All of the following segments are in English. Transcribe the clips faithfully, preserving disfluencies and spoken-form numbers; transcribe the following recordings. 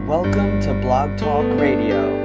Welcome to Blog Talk Radio.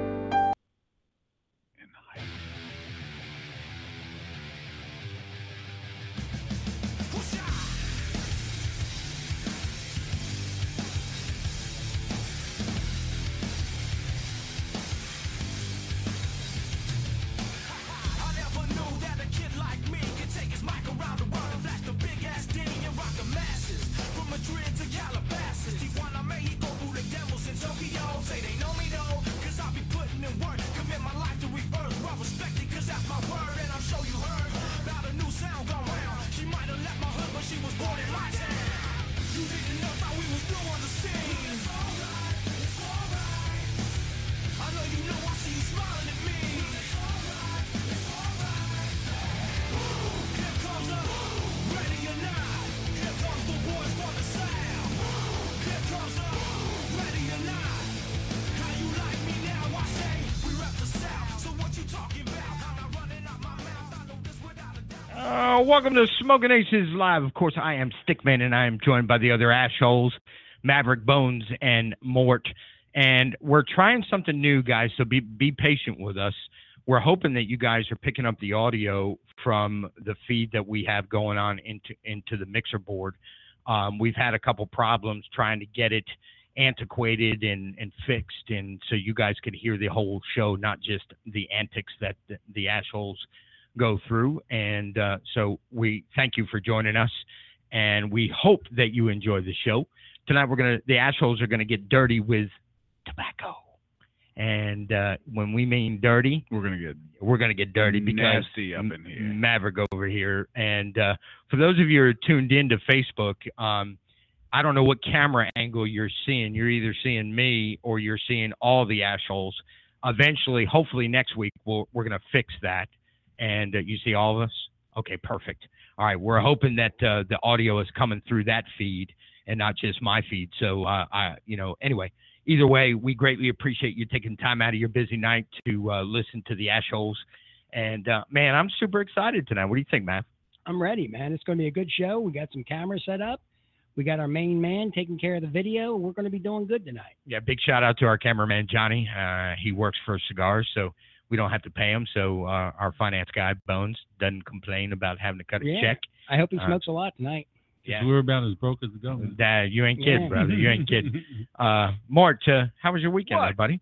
Welcome to Smoking Aces Live. Of course, I am Stickman, and I am joined by the other assholes, Maverick, Bones, and Mort. And we're trying something new, guys, so be be patient with us. We're hoping that you guys are picking up the audio from the feed that we have going on into, into the mixer board. Um, we've had a couple problems trying to get it antiquated and, and fixed, and so you guys could hear the whole show, not just the antics that the, the assholes go through. And uh, so we thank you for joining us, and we hope that you enjoy the show tonight. We're gonna the assholes are gonna get dirty with tobacco, and uh, when we mean dirty, we're gonna get we're gonna get dirty because nasty up in here. Maverick over here. And uh, for those of you who are tuned in to Facebook, um, I don't know what camera angle you're seeing. You're either seeing me or you're seeing all the assholes. Eventually, hopefully next week, we'll, we're gonna fix that. And uh, you see all of us? Okay, perfect. All right, we're hoping that uh, the audio is coming through that feed and not just my feed. So, uh, I, you know, anyway, either way, we greatly appreciate you taking time out of your busy night to uh, listen to the assholes. And, uh, man, I'm super excited tonight. What do you think, Matt? I'm ready, man. It's going to be a good show. We got some cameras set up. We got our main man taking care of the video. We're going to be doing good tonight. Yeah, big shout out to our cameraman, Johnny. Uh, he works for Cigars, so we don't have to pay him, so uh, our finance guy, Bones, doesn't complain about having to cut a yeah. check. I hope he uh, smokes a lot tonight. Yeah. We're about as broke as the government. Dad, you ain't kidding, yeah. brother. You ain't kidding. Uh, Mort, uh, how was your weekend, What? there, buddy?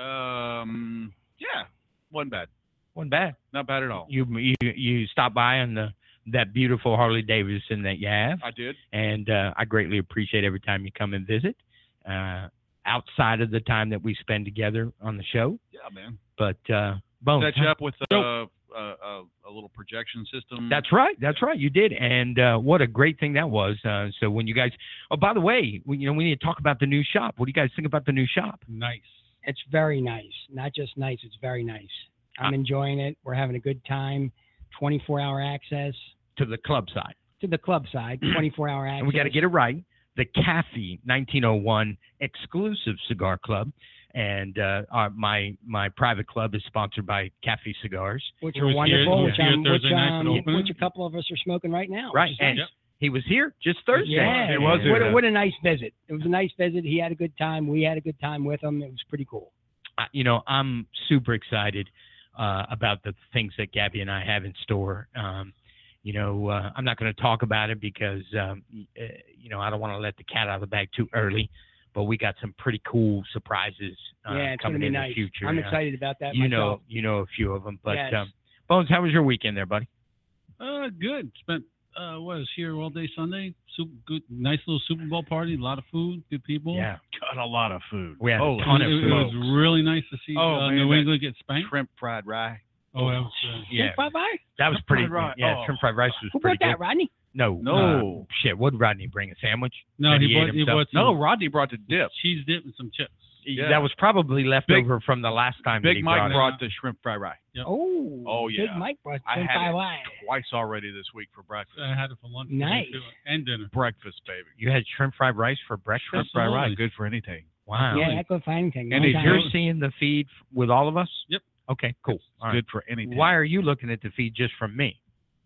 Um, yeah, wasn't bad. Wasn't bad. Not bad at all. You you you stopped by on the that beautiful Harley Davidson that you have, I did. and uh, I greatly appreciate every time you come and visit. Uh, outside of the time that we spend together on the show, Yeah, man. but uh, Bones, Set you huh? up with uh, uh, uh, a little projection system. That's right. That's right. You did. And uh, what a great thing that was. Uh, so when you guys, oh, by the way, we, you know, we need to talk about the new shop. What do you guys think about the new shop? Nice. It's very nice. Not just nice, it's very nice. I'm Uh, enjoying it. We're having a good time. twenty-four hour access To the club side. to the club side, twenty-four hour access. And we got to get it right. The Cafe nineteen oh one exclusive cigar club. And uh, our, my my private club is sponsored by Cafe Cigars. Which He are was wonderful, here- which, he was here um, which, Thursday night for um, the opening. which a couple of us are smoking right now. which Right. is And nice. he was here just Thursday. Yeah, He was what, here. a, what a nice visit. It was a nice visit. He had a good time. We had a good time with him. It was pretty cool. Uh, you know, I'm super excited uh, about the things that Gabby and I have in store. Um, you know, uh, I'm not going to talk about it because, um, uh, you know, I don't want to let the cat out of the bag too early. But we got some pretty cool surprises uh, yeah, it's going coming to be in nice. the future. I'm Uh, excited about that you myself. know, you know a few of them. But Yes. um, Bones, how was your weekend there, buddy? Uh, good. Spent uh, was here all day Sunday. Super good, nice little Super Bowl party. A lot of food, good people. Yeah, Got a lot of food. we had Holy a ton it, of it food. was really nice to see Oh, uh, man, New that England get spanked. Shrimp fried rye. Oh, that was, uh, Yeah, Bye bye. that was Shrimp pretty. fried rice. Yeah, Oh. shrimp fried rice was Who pretty brought that, good. Rodney? No, No. uh, shit. What did Rodney bring? A sandwich? no, that he, he ate brought, he himself? brought some No, Rodney brought the dip. cheese dip and some chips. Yeah. That was probably left Big- over from the last time. that Big he Mike brought it. brought the shrimp fried rye Yep. Oh, Oh, Big yeah. Mike brought I some had it Taiwan. twice already this week for breakfast. I had it for lunch. Nice. too, and dinner. Breakfast, baby. You had shrimp fried rice for breakfast? Shrimp fried rye, Absolutely. good for anything. Wow. Yeah, that could find anything. And Long if time. You're seeing the feed f- with all of us? Yep. Okay, cool. It's All right. good for anything. Why are you looking at the feed just from me?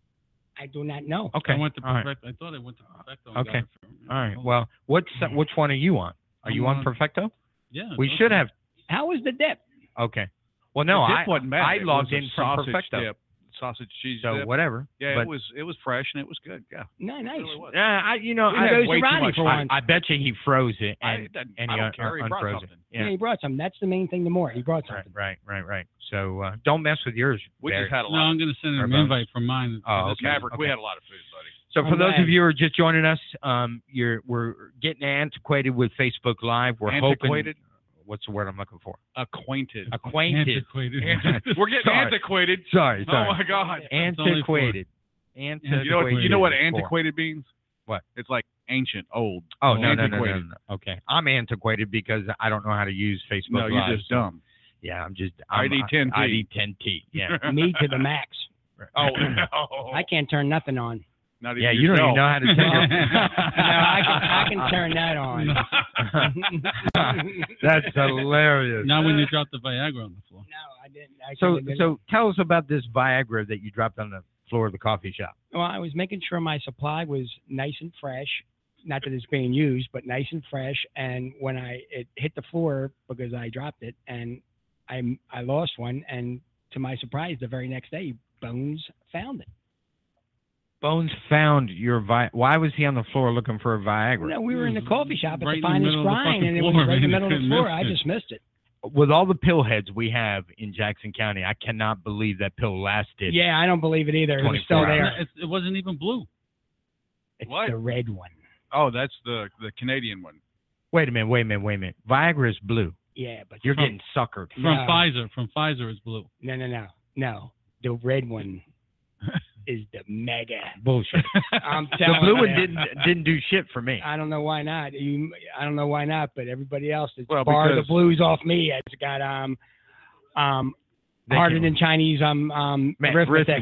I do not know. Okay. I went to all right. Perfecto. I thought I went to Perfecto. and Okay. got it from- All right. Well, what's which one are you on? Are I'm you on on- Perfecto? Yeah. We it's should awesome. have. How was the dip? Okay. Well, no, The I dip wasn't bad. I It logged was a in from sausage Perfecto. dip, sausage cheese So dip. whatever. Yeah, but, it was it was fresh and it was good. Yeah, No, nice. it really was. Yeah, I you know We I had goes to way too Rodney much for time. once. I bet you he froze it I, and that- and I he don't un- care. He brought unfroze it. something. Yeah. Yeah. he brought some. That's the main thing. The more he brought Right, something. right, right, right. So uh, don't mess with yours. We Barry. just had a No, lot. I'm going to send Or him bones. an invite from mine. Oh, for this okay. one. Maverick, we okay. had a lot of food, buddy. So I'm for those glad. of you who are just joining us, um, you're we're getting antiquated with Facebook Live. We're Antiquated? hoping. What's the word I'm looking for? Acquainted. Acquainted. Antiquated. We're getting Sorry. antiquated. Sorry, Oh sorry. my God. It's only for- Antiquated. Antiquated. You know what? You know what is for. antiquated means? What? It's like ancient, old. Oh no, no, no, no, no, Antiquated. no. Okay, I'm antiquated because I don't know how to use Facebook No, you're Live. just dumb. Yeah, I'm just I'm, I D ten T. I D ten T. Yeah. Me to the max. Oh no. I can't turn nothing on. Not even Yeah, you don't even yourself. know how to No, take I can, I can turn that on. it. That's hilarious. Now when you drop the Viagra on the floor. No, I didn't. I So, couldn't have been- so tell us about this Viagra that you dropped on the floor of the coffee shop. well, I was making sure my supply was nice and fresh. Not that it's being used, but nice and fresh. And when I it hit the floor because I dropped it, and I I lost one. And to my surprise, the very next day, Bones found it. Bones found your Vi. Why was he on the floor looking for a Viagra? No, we were in the coffee shop at Right the in the finest middle of the grind, fucking and it was floor, right in the man. middle of the You floor. I missed just missed it. With all the pill heads we have in Jackson County, I cannot believe that pill lasted. Yeah, I don't believe it either. It was still twenty-four there. hours. It, it wasn't even blue. It's What? the red one. Oh, that's the the Canadian one. Wait a minute. Wait a minute. Wait a minute. Viagra is blue. Yeah, but You're From- getting suckered. From No. Pfizer. From Pfizer is blue. no, no, no, no. The red one is the mega. Bullshit. I'm The telling blue you. one didn't didn't do shit for me. I don't know why not. You, I don't know why not, but everybody else that's Well, bar the because- blues off me has got um um They harder can- than Chinese um um Man, arithmetic.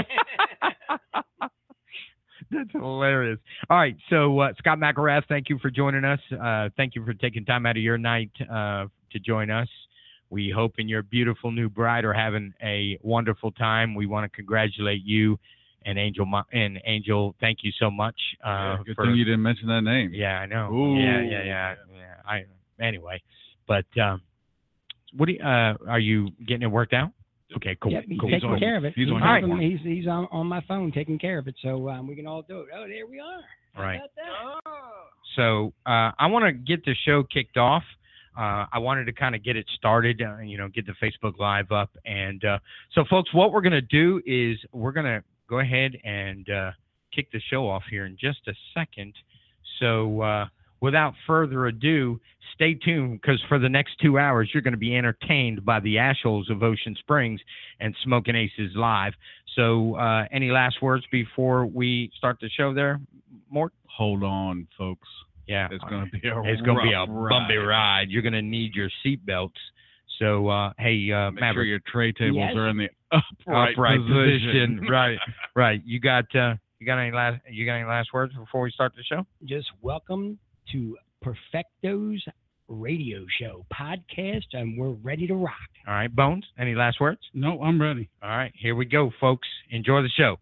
That's hilarious. All right, so uh, Scott McElrath, thank you for joining us. Uh, thank you for taking time out of your night uh, to join us. We hope and your beautiful new bride are having a wonderful time. We want to congratulate you and Angel. Mo- And Angel, thank you so much. Uh, Yeah, good for, thing you didn't mention that name. yeah, I know. Ooh. Yeah, yeah, yeah, yeah. I anyway, but um, what do you, uh, are you getting it worked out? Okay, cool. Yep, he's cool. taking on- care of it. he's on your helping- phone. he's he's on, on my phone taking care of it, so um, we can all do it. Oh, there we are. How Right. about that? So uh, I want to get the show kicked off. Uh, I wanted to kind of get it started, uh, you know, get the Facebook Live up. And uh, so, folks, what we're going to do is we're going to go ahead and uh, kick the show off here in just a second. So uh, without further ado, stay tuned because for the next two hours, you're going to be entertained by the Ashholes of Ocean Springs and Smoking Aces Live. So uh, any last words before we start the show there, Mort? Hold on, folks. Yeah. It's going to be a It's going to be a rough bumpy ride. ride. You're going to need your seatbelts. So, uh, hey, uh, Make sure Maverick, your tray tables Yes. are in the upright, upright position. position. right, right. You got, uh, you got any last, you got any last words before we start the show? Just welcome to Perfecto's radio show podcast, and we're ready to rock. All right, Bones, any last words? No, I'm ready. All right, here we go, folks. Enjoy the show.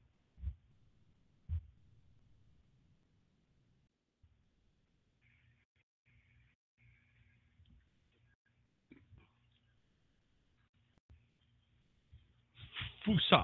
Fusa.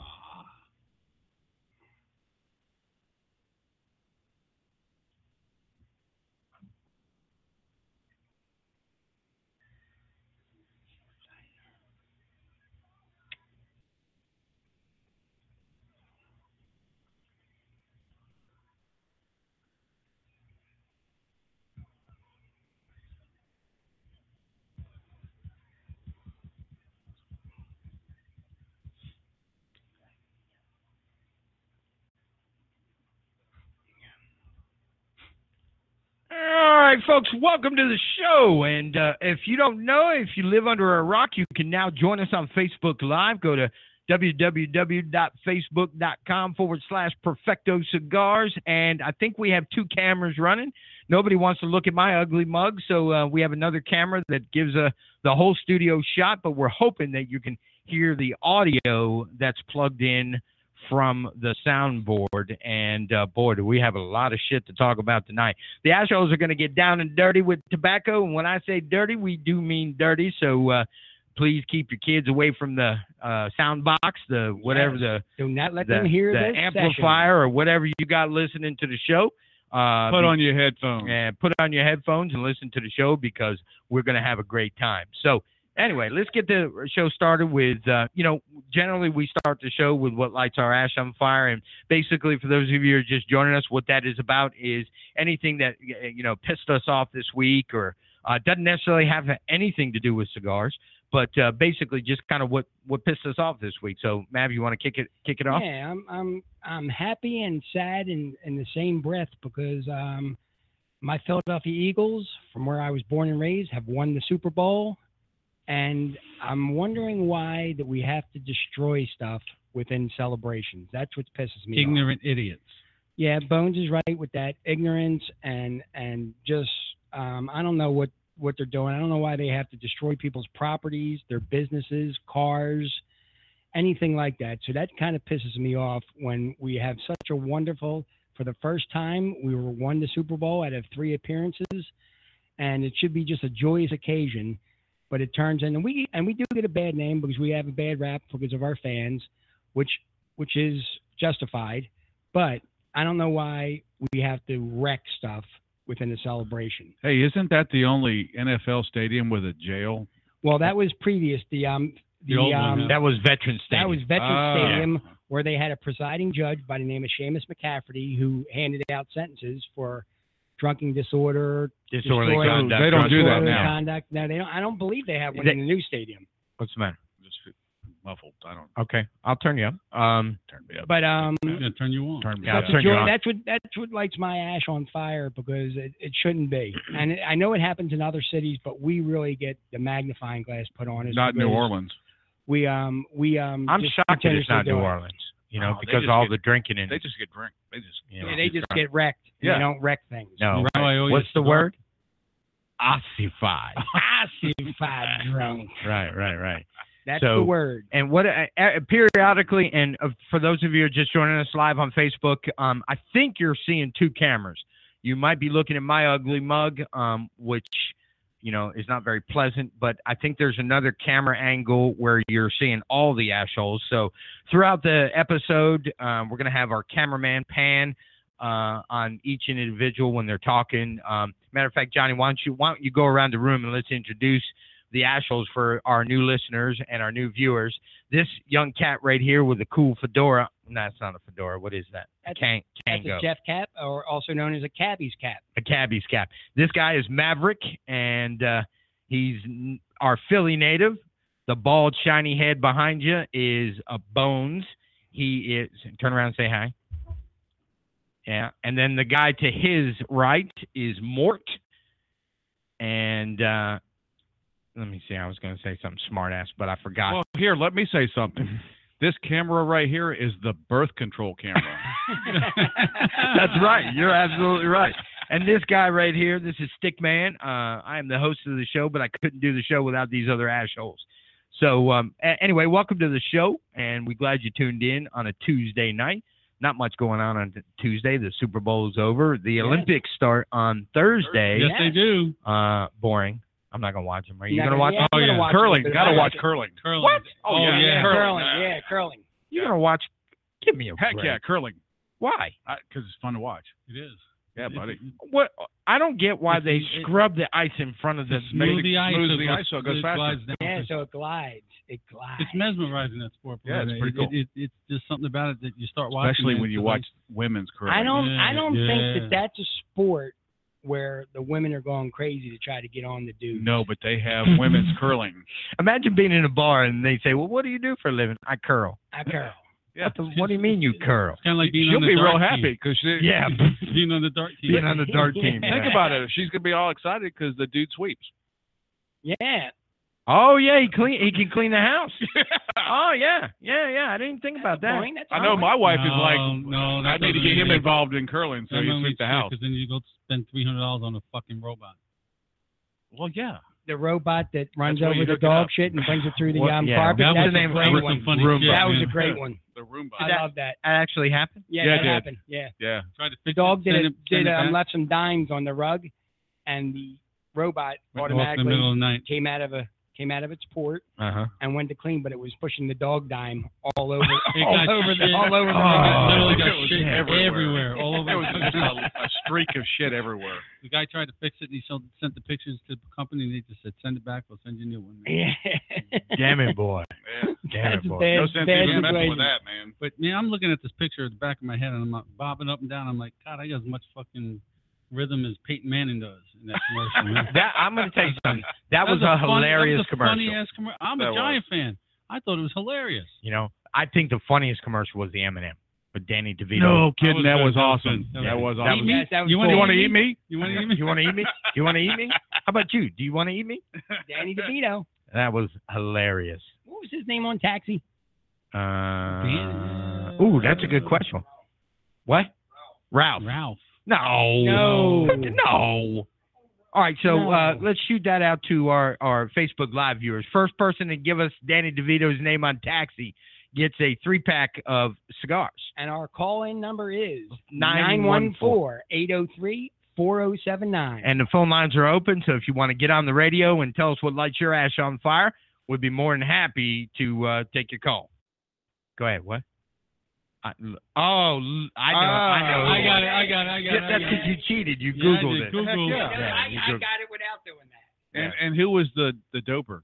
All right, folks, welcome to the show. And uh, if you don't know, if you live under a rock, you can now join us on Facebook Live. Go to www.facebook.com forward slash Perfecto Cigars. And I think we have two cameras running. Nobody wants to look at my ugly mug, so uh, we have another camera that gives a, the whole studio shot, but we're hoping that you can hear the audio that's plugged in from the soundboard. And uh, boy, do we have a lot of shit to talk about tonight. The assholes are going to get down and dirty with tobacco. And when I say dirty, we do mean dirty. So uh, please keep your kids away from the uh, sound box, the whatever Yes. the, Do not let the, them hear the this amplifier or whatever you got listening to the show. Uh, Put on your headphones. and put on your headphones and listen to the show because we're going to have a great time. So anyway, let's get the show started with, uh, you know, generally we start the show with what lights our ash on fire. And basically, for those of you who are just joining us, what that is about is anything that, you know, pissed us off this week or uh, doesn't necessarily have anything to do with cigars, but uh, basically just kind of what, what pissed us off this week. So, Mav, you want to kick it kick it off? Yeah, I'm I'm I'm happy and sad in, in the same breath because um, my Philadelphia Eagles, from where I was born and raised, have won the Super Bowl. And I'm wondering why that we have to destroy stuff within celebrations. That's what pisses me off. Ignorant idiots. Yeah, Bones is right with that. Ignorance and and just um, I don't know what, what they're doing. I don't know why they have to destroy people's properties, their businesses, cars, anything like that. So that kind of pisses me off when we have such a wonderful, for the first time, we were won the Super Bowl out of three appearances, and it should be just a joyous occasion. But it turns in, and we and we do get a bad name because we have a bad rap because of our fans, which which is justified. But I don't know why we have to wreck stuff within the celebration. Hey, isn't that the only N F L stadium with a jail? Well, that was previous. The um the, The old one, um yeah. That was Veterans Stadium. that was Veterans Ah. Stadium where they had a presiding judge by the name of Seamus McCafferty who handed out sentences for drunken disorder, Disorderly destroy- conduct. They don't do that disorderly now. conduct. No, they don't. I don't believe they have one They- in the new stadium. What's the matter? Just muffled. I don't Okay, I'll turn you up. Um, turn me up. But um, I'm gonna turn you on. Turn me Yeah, up. I'll turn you joy, on. that's what that's what lights my ash on fire because it, it shouldn't be. And I know it happens in other cities, but we really get the magnifying glass put on us. Not New because Orleans. We um we um. I'm just shocked that it's continuously not New do it. Orleans. You know, Oh, they because just all get- the drinking in. They just get drink. They just. you know, Yeah, they just drunk. get wrecked. Yeah. They don't wreck things. No. You know how I owe you What's a the cigar? word? Ossified. Ossified drunk. right, right, right. That's So- the word. And what uh, uh, periodically, and uh, for those of you who are just joining us live on Facebook, um, I think you're seeing two cameras. You might be looking at my ugly mug, um, which you know is not very pleasant, but I think there's another camera angle where you're seeing all the assholes. So throughout the episode, um, we're gonna have our cameraman pan uh, on each individual when they're talking. Um, matter of fact, Johnny, why don't you why don't you go around the room and let's introduce the assholes for our new listeners and our new viewers. This young cat right here with a cool fedora. No, it's not a fedora. What is that? A That's- can- That's Kango. a Jeff cap, or also known as a cabbie's cap. A cabbie's cap. This guy is Maverick, and uh, he's n- our Philly native. The bald, shiny head behind you is a Bones. He is. Turn around and say hi. Yeah. And then the guy to his right is Mort. And uh, let me see. I was going to say something smart ass, but I forgot. Well, here, let me say something. This camera right here is the birth control camera. That's right. You're absolutely right. And this guy right here, this is Stickman. Uh, I am the host of the show, but I couldn't do the show without these other assholes. So um, a- anyway, welcome to the show, and we're glad you tuned in on a Tuesday night. Not much going on on t- Tuesday. The Super Bowl is over. The Yes. Olympics start on Thursday. Yes, they do. Uh, boring. I'm not gonna watch them. Are you Not gonna gonna- watch? yeah, them? I'm Oh, gonna yeah. watch Curling. it, Gotta but- watch curling. Curling. What? Oh, yeah. Yeah, yeah. curling. Curling. Yeah, curling. You're gonna watch? Give me a Heck break. yeah, curling. Why? Because it's fun to watch. It is. Yeah, It- buddy. it- What? I don't get why It's- they it- scrub the ice in front of the. to smooth the ice, smooths so the it ice so it goes faster. glides down. Yeah, so it glides. It glides. It's mesmerizing, that sport. Yeah, it's It- pretty it- cool. It, it's just something about it that you start watching. Especially and when it's you like- watch women's curling. I don't. I Yeah, don't yeah. think that that's a sport where the women are going crazy to try to get on the dudes. No, but they have women's curling. Imagine being in a bar and they say, "Well, what do you do for a living?" I curl. I curl. Yeah. What, the, what do you mean you curl? It's kind of like being She'll on the be real dart happy team. because she. Yeah, being on the dart team. being on the dart team. Think yeah. about it. She's gonna be all excited because the dude sweeps. Yeah. Oh yeah, he clean. He can clean the house. Oh yeah, yeah, yeah. I didn't even think about that. Point, that's I a know point. my wife is No, like, no, I that need to doesn't get him make- involved in curling so That he don't sweep make the sense, house. 'cause then you go spend three hundred dollars on a fucking robot. Well, yeah. The robot that runs That's why over you the hook it dog up. shit and brings it through the What- um, yeah, carpet. that was That's the name a of great the one. some funny Roomba. shit, That was man. a great one. The the Roomba. I that- love that. That actually happened? Yeah, Yeah, it that did. happened. Yeah. Yeah. Tried to The fix dog it, did send it, it, send did it um, back. left some dimes on the rug, and the robot Went off in the automatically middle of the night. came out of a came out of its port Uh-huh. and went to clean, but it was pushing the dog dime all over, It all got over the, shit. all over the Oh, rug. Literally it got was shit everywhere. everywhere, all over There was the just a, a streak of shit everywhere. The guy tried to fix it, and he sold, sent the pictures to the company, and they just said, "Send it back. We'll send you a new one." Yeah. Damn it, boy. Yeah. Damn That's it, boy. bad. No sense bad even messing situation. with that, man. But man, I'm looking at this picture at the back of my head, and I'm like, bobbing up and down. I'm like, God, I got as much fucking rhythm as Peyton Manning does in that commercial. Man. That, I'm going to tell you something. That, was, a a funny- hilarious that was a commercial. Funny ass commercial. I'm That a was. Giant fan. I thought it was hilarious. You know, I think the funniest commercial was the M and M with Danny DeVito. No kidding. That That was was good. awesome. That was That good. was That awesome. was- Yes, that was You cool. You want to eat me? You want to eat me? You want to eat me? You want to eat me? How about you? Do you want to eat me? Danny DeVito. That was hilarious. What was his name on Taxi? Uh, Dan- ooh, that's a good question. What? Ralph. Ralph. No. No. No. All right, so No. uh, let's shoot that out to our, our Facebook Live viewers. First person to give us Danny DeVito's name on Taxi gets a three-pack of cigars. And our call-in number is nine nine one one four, four, eight oh three, four oh seven nine. And the phone lines are open, so if you want to get on the radio and tell us what lights your ash on fire, we'd be more than happy to uh, take your call. Go ahead. What? I, oh, l- I know. I know. I got it. I got it. I got Yeah, it. I that's got because it. you cheated. You Yeah, I Googled did. it. Google. Heck yeah. Yeah, I, you I go- got it without doing that. And and who was the the doper?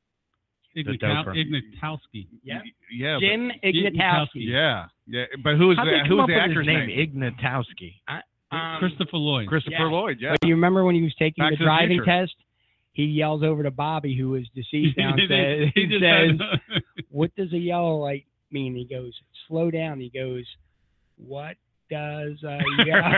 Ignatow- doper. Ignatowski. Yeah. Yeah. Jim Ignatowski. Ignatowski. But, yeah. Yeah. But who was How'd the they come who was up the with actor's his name? name? Ignatowski. Um, Christopher Lloyd. Christopher Yeah. Lloyd. Yeah. But you remember when he was taking Back the to the driving Future. test? He yells over to Bobby, who was deceased now, and He says, just he had- says "What does a yellow light mean?" He goes, "Slow down." He goes, "What does a yellow?"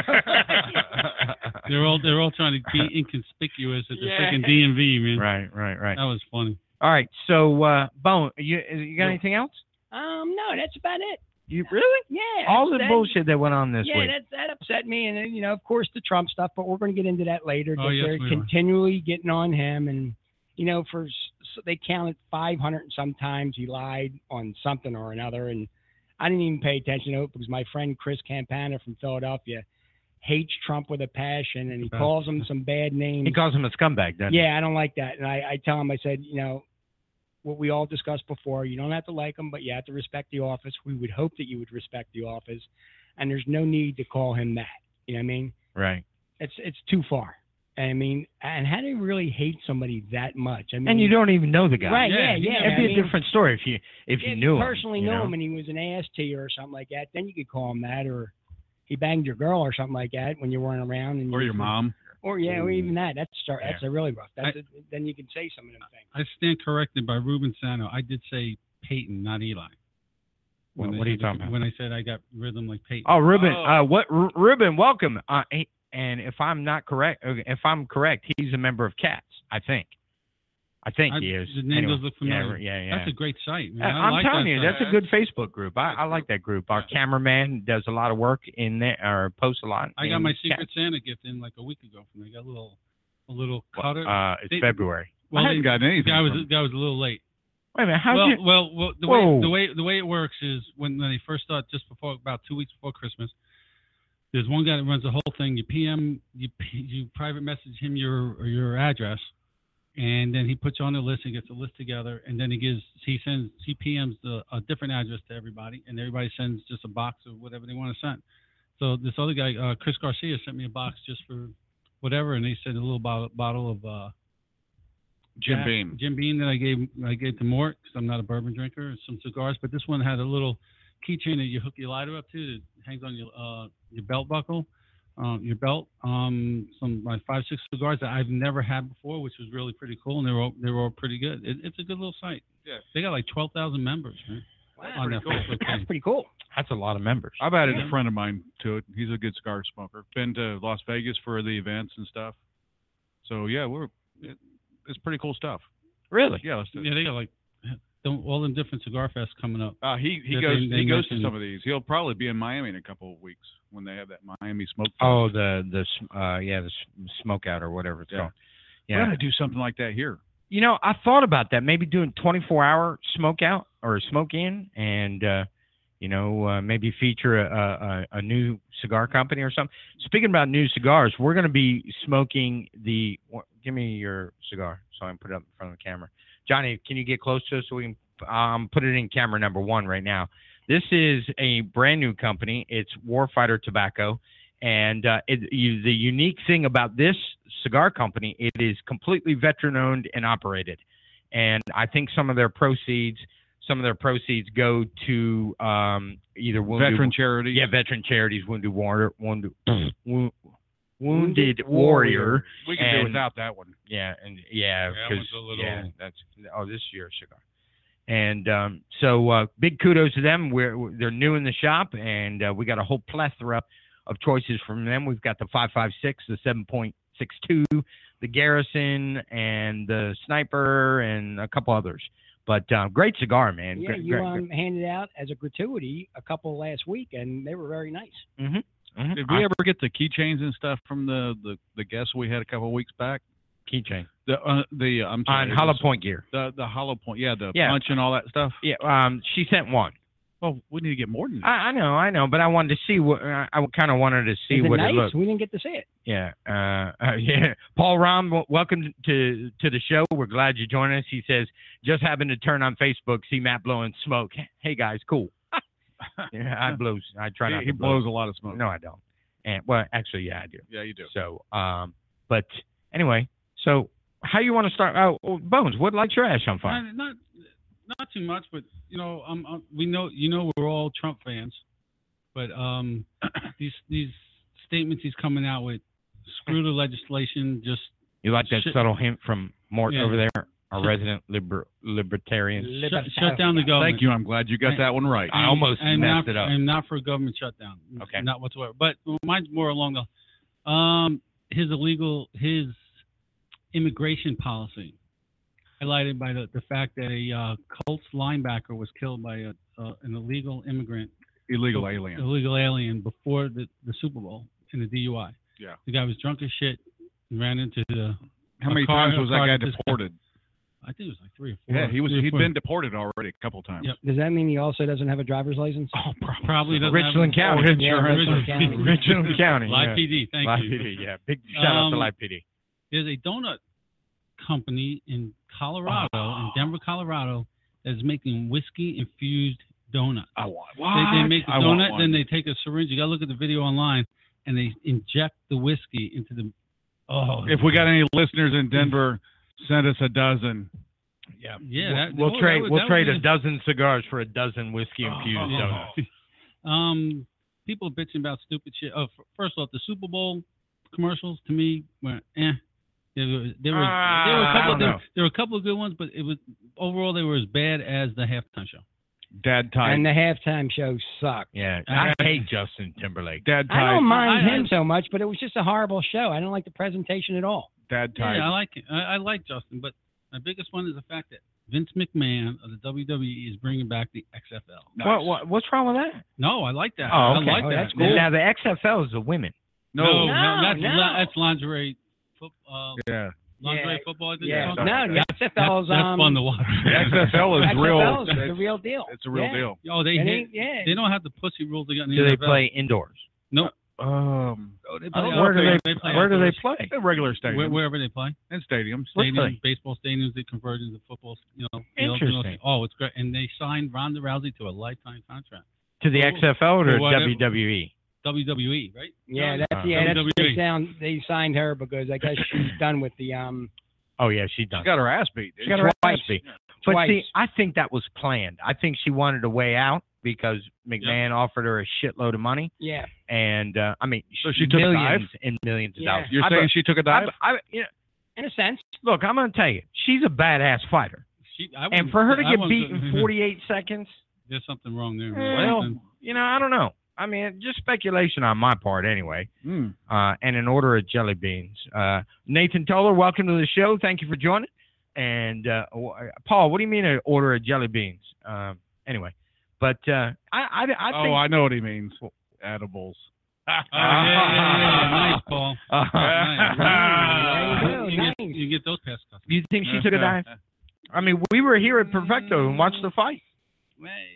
they're all they're all trying to be inconspicuous at the Yeah. freaking D M V, man. Right, right, right. That was funny. All right. So, uh, Bone, you you got No. anything else? um, no, that's about it. You really? Yeah. All the that- bullshit that went on this Yeah, week. that that upset me, and then, you know, of course, the Trump stuff. But we're going to get into that later. Oh, that yes, they're we are. continually getting on him, and you know, for s- so they counted five hundred and sometimes he lied on something or another, and I didn't even pay attention to it because my friend Chris Campana from Philadelphia hates Trump with a passion, and he Yeah. calls him some bad names. He calls him a scumbag, doesn't he? Yeah, I don't like that. And I, I tell him, I said, you know, what we all discussed before, you don't have to like him, but you have to respect the office. We would hope that you would respect the office. And there's no need to call him that. You know what I mean? Right. It's it's too far. I mean, and how do you really hate somebody that much? I mean, And you don't even know the guy. Right, yeah, Yeah, yeah. It'd I be mean, a different story if you if you if knew him. personally you knew know? him and he was an ass to you or something like that, then you could call him that, or he banged your girl or something like that when you weren't around. And Or you- your mom. Or yeah, or even that. That's start. Yeah. That's a really rough. That's a, then you can say some of them things. I stand corrected by Ruben Sano. I did say Peyton, not Eli. What- When I what are you said- talking about? When I said I got rhythm like Peyton. Oh, Ruben. Oh. Uh, what? R- Ruben, welcome. Uh, he- and if I'm not correct, uh, if I'm correct, he's a member of Cats. I think. I think I- he is. the name Anyway, does look familiar. Yeah, yeah, yeah. That's a great site. Man. Uh, I I'm like telling that you, site. that's a good Facebook group. I, I like that group. Our cameraman does a lot of work in there, or posts a lot. I got in my Cats. Secret Santa gift in like a week ago from them. I got a little, a little cutter. Uh, it's They- February. well, I hadn't they- gotten the anything. guy was from- the guy was a little late. Wait a minute. How well, you? well, well, the Whoa. way the way the way it works is when, when they first start, just before about two weeks before Christmas, there's one guy that runs the whole thing. You P M, you P- you private message him your your address, and then he puts you on the list and gets a list together, and then he gives he sends he P Ms the, a different address to everybody, and everybody sends just a box of whatever they want to send. So this other guy, uh, Chris Garcia, sent me a box just for whatever, and he sent a little bottle, bottle of uh, Jim Jack- Beam. Jim Beam that I gave I gave to Mort because I'm not a bourbon drinker, and some cigars. But this one had a little keychain that you hook your lighter up to that hangs on your uh, your belt buckle, uh, your belt. Um, some like five six cigars that I've never had before, which was really pretty cool, and they were all, they were all pretty good. It, it's a good little site. Yeah. They got like twelve thousand members, man, on their Facebook That's page. pretty cool. That's a lot of members. I've added Yeah. a friend of mine to it. He's a good cigar smoker. Been to Las Vegas for the events and stuff. So yeah, we're it, it's pretty cool stuff. Really? Yeah, let's do it. Yeah, they got like don't, all them different cigar fests coming up. Uh, he he They- goes they- they he goes to mentioned- some of these. He'll probably be in Miami in a couple of weeks when they have that Miami Smoke Fest. Oh, the the s- uh yeah the s- smoke out or whatever it's Yeah. called. We're Yeah. gonna do something like that here. You know, I thought about that. Maybe doing twenty-four hour smoke out or smoke in, and uh, you know, uh, maybe feature a, a, a new cigar company or something. Speaking about new cigars, we're going to be smoking the. Give me your cigar so I can put it up in front of the camera. Johnny, can you get close to us so we can um, put it in camera number one right now? This is a brand new company. It's Warfighter Tobacco. And uh, it, you, the unique thing about this cigar company, it is completely veteran-owned and operated. And I think some of their proceeds, some of their proceeds go to um, either wounded, veteran charities. Yeah, veteran charities, wounded warrior, wounded, wounded, wounded warrior. We can and, do without that one. Yeah, and yeah, because that little... yeah, that's oh, this year's cigar. And um, so uh, big kudos to them. We're, we're they're new in the shop, and uh, we got a whole plethora of choices from them. We've got the five five six, the seven point six two, the Garrison, and the Sniper, and a couple others. But uh, great cigar, man. Yeah, great, you great, um, great. handed out as a gratuity a couple last week, and they were very nice. Mm-hmm. Mm-hmm. Did we ever get the keychains and stuff from the, the, the guests we had a couple of weeks back? Keychain. The uh, the I'm sorry, on Hollow was, Point gear. The the Hollow Point, yeah, the Yeah. punch and all that stuff. Yeah, um, she sent one. Well, we need to get more than that. I, I know, I know, but I wanted to see what I, I kind of wanted to see Is it what nice? it looked. We didn't get to see it. Yeah, uh, uh, yeah. Paul Rom, w- welcome to to the show. We're glad you joined us. He says just happened to turn on Facebook, see Matt blowing smoke. Hey guys, cool. Yeah, I blows. I try not he, to he blows blow. a lot of smoke. No, I don't. And well, actually, yeah, I do. Yeah, you do. So, um, but anyway, so how you want to start? Oh, oh, Bones, what lights your ash on fire? Not, not not too much, but you know, um, um, we know you know we're all Trump fans, but um, these these statements he's coming out with, screw the legislation, just You like that shit. subtle hint from Mort Yeah. over there, our resident liber- libertarian? shut, shut down the government. Thank you. I'm glad you got that one right. I almost and messed not, it up. And not for a government shutdown. Okay. Not whatsoever. But mine's more along the um his illegal his immigration policy, highlighted by the, the fact that a uh, Colts linebacker was killed by a, uh, an illegal immigrant, Illegal alien. illegal alien before the, the Super Bowl in a D U I. Yeah. The guy was drunk as shit and ran into the. How a many car- times a was car that guy just- deported? I think it was like three or four. Yeah, he was. three or He'd four. been deported already a couple times. Yep. Does that mean he also doesn't have a driver's license? Oh, pro- probably doesn't Richland have, County. Or Yeah, insurance. Richland County. Richland County. Live yeah. P D. Thank Live you. P D, yeah. Big shout out to Um, Live P D. There's a donut company in Colorado, in Denver, Colorado, that's making whiskey infused donuts. I want. They, they make the I want donut, one. then they take a syringe. You gotta look at the video online, and they inject the whiskey into the. Oh, If we got any listeners in Denver, send us a dozen. Yeah, yeah, that- we'll oh, trade. that would- we'll that trade would a be- dozen cigars for a dozen whiskey infused Oh. donuts. Um, people bitching about stupid shit. Oh, f- first off, the Super Bowl commercials to me were eh. There were there were, Ah, there were a I couple don't there, know. there were a couple of good ones, but it was overall they were as bad as the halftime show. Dad type. And the halftime show sucked. Yeah, I- I hate Justin Timberlake. Dad I type. don't mind I- I- him so much, but it was just a horrible show. I don't like the presentation at all. Dad type. Yeah, I like it. I, I like Justin, but my biggest one is the fact that Vince McMahon of the W W E is bringing back the X F L. Nice. What, what? What's wrong with that? No, I like that. Oh, okay. I like Oh, that. that's cool. Now the X F L is the women. No, No. no, No, that's, no. li- that's lingerie. Foot, uh, Yeah. lingerie Yeah. football. I think Yeah, it's something called. no, like the that. X F L is That's um, fun to watch. The X F L is X F L real. is the real deal. It's a real Yeah. deal. Oh, they It hate, ain't- yeah. they don't have the pussy rules they got in the Do N they F L. play indoors? No. Um, Oh, they I play don't know. Where do outdoors. they? play Where do they outdoors. play? at regular Where, stadiums wherever they play. and stadiums. What's Stadiums, play? baseball stadiums, they converted into football. You know, fields and all- Interesting. Oh, it's great. And they signed Ronda Rousey to a lifetime contract. To the X F L or Or whatever. W W E? W W E, right? Yeah, John? that's yeah, that's W W they E. sound they signed her because I guess she's done with the um Oh yeah, she done. She got her ass beat. She got her twice. ass beat. But twice. see, I think that was planned. I think she wanted a way out because McMahon offered her a shitload of money, yeah. and uh, I mean, So she took a millions and millions of Yeah. dollars. You're I, saying she took a dive? I, I, you know, In a sense. look, I'm going to tell you, she's a badass fighter, She, I and wouldn't- for her to I get wouldn't- beat in forty-eight seconds, There's something wrong there. well, Something- you know, I don't know. I mean, just speculation on my part, anyway. Mm. Uh, and an order of jelly beans. Uh, Nathan Toller, welcome to the show. Thank you for joining. And uh, Paul, what do you mean an order of jelly beans? Um, anyway, but uh, I, I, I think. Oh, I know what he means. Edibles. Oh, yeah, yeah, yeah, yeah. Nice, Paul. Uh, Nice. There you go, You get, nice. you get those past customers. Do you think she took a dive? I mean, we were here at Perfecto and watched the fight. Well,